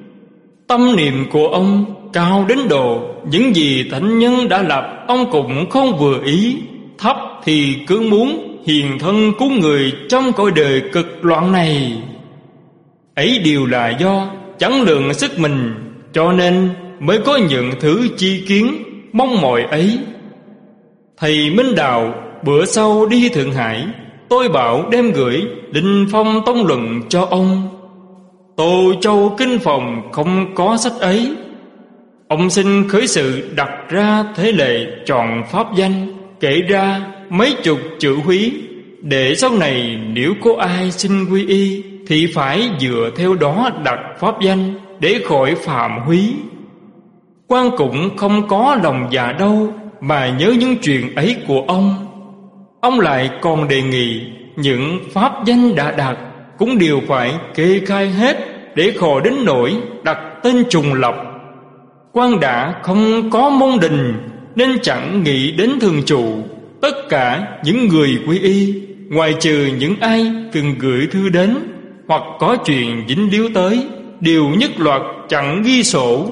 Tâm niệm của ông cao đến độ những gì thánh nhân đã lập ông cũng không vừa ý, thấp thì cứ muốn hiền thân cứu người trong cõi đời cực loạn này. Ấy đều là do chẳng lượng sức mình, cho nên mới có những thứ chi kiến mong mỏi ấy. Thầy Minh Đạo bữa sau đi Thượng Hải, tôi bảo đem gửi Linh Phong Tông Luận cho ông. Tô Châu Kinh Phòng không có sách ấy. Ông xin khởi sự đặt ra thế lệ chọn pháp danh, kể ra mấy chục chữ húy, để sau này nếu có ai xin quy y thì phải dựa theo đó đặt pháp danh, để khỏi phạm húy. Quan cũng không có lòng dạ đâu mà nhớ những chuyện ấy của ông. Ông lại còn đề nghị những pháp danh đã đặt cũng đều phải kê khai hết, để khỏi đến nỗi đặt tên trùng lập. Quan đã không có môn đình nên chẳng nghĩ đến thường trụ. Tất cả những người quy y, ngoài trừ những ai từng gửi thư đến hoặc có chuyện dính líu tới, đều nhất loạt chẳng ghi sổ.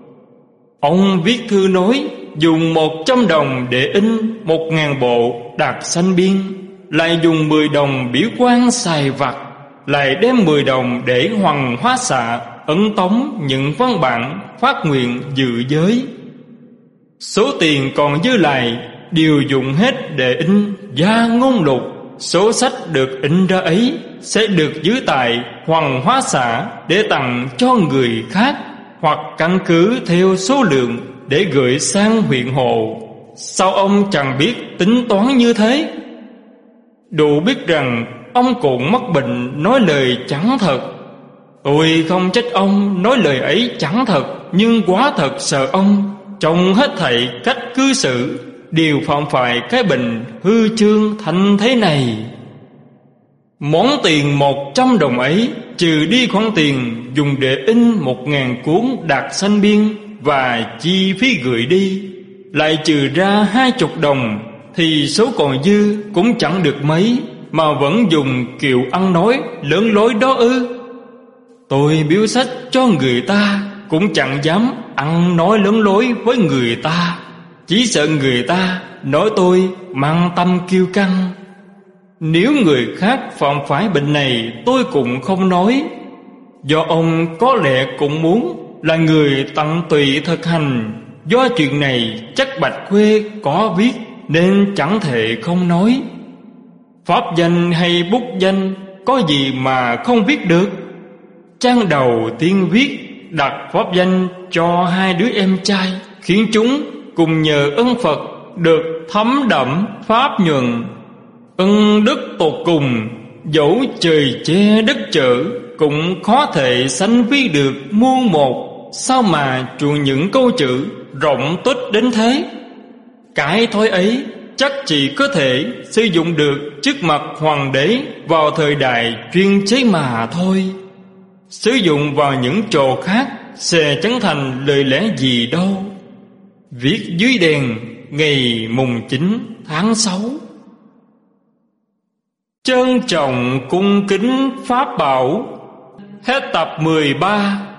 Ông viết thư nói dùng 100 đồng để in 1000 bộ đạt sanh biên, lại dùng 10 đồng biểu quan xài vặt, lại đem 10 đồng để hoằng hóa xạ ấn tống những văn bản phát nguyện dự giới. Số tiền còn dư lại đều dùng hết để in Gia Ngôn Lục. Số sách được in ra ấy sẽ được giữ tại hoằng hóa xã để tặng cho người khác, hoặc căn cứ theo số lượng để gửi sang huyện Hồ. Sao ông chẳng biết tính toán như thế? Đủ biết rằng ông cũng mắc bệnh nói lời chẳng thật. Tôi không trách ông nói lời ấy chẳng thật, nhưng quá thật sợ ông trong hết thảy cách cư xử đều phạm phải cái bệnh hư chương thành thế này. Món tiền 100 đồng ấy, trừ đi khoản tiền dùng để in 1000 cuốn đạt sanh biên và chi phí gửi đi, lại trừ ra 20 đồng, thì số còn dư cũng chẳng được mấy, mà vẫn dùng kiểu ăn nói lớn lối đó ư? Tôi biếu sách cho người ta cũng chẳng dám ăn nói lớn lối với người ta, chỉ sợ người ta nói tôi mang tâm kiêu căng. Nếu người khác phạm phải bệnh này tôi cũng không nói. Do ông có lẽ cũng muốn là người tận tụy thực hành. Do chuyện này chắc Bạch Khuê có viết nên chẳng thể không nói. Pháp danh hay bút danh có gì mà không viết được. Trang đầu tiên viết đặt pháp danh cho 2 đứa em trai, khiến chúng cùng nhờ ân Phật được thấm đẫm pháp nhuận. Ân đức tột cùng, dẫu trời che đất chở, cũng khó thể sánh ví được muôn một. Sao mà chuộng những câu chữ rộng tích đến thế? Cái thói ấy chắc chỉ có thể sử dụng được trước mặt hoàng đế vào thời đại chuyên chế mà thôi. Sử dụng vào những chỗ khác sẽ chẳng thành lời lẽ gì đâu. Viết dưới đèn ngày mùng 9 tháng 6. Trân trọng cung kính Pháp Bảo. Hết tập 13.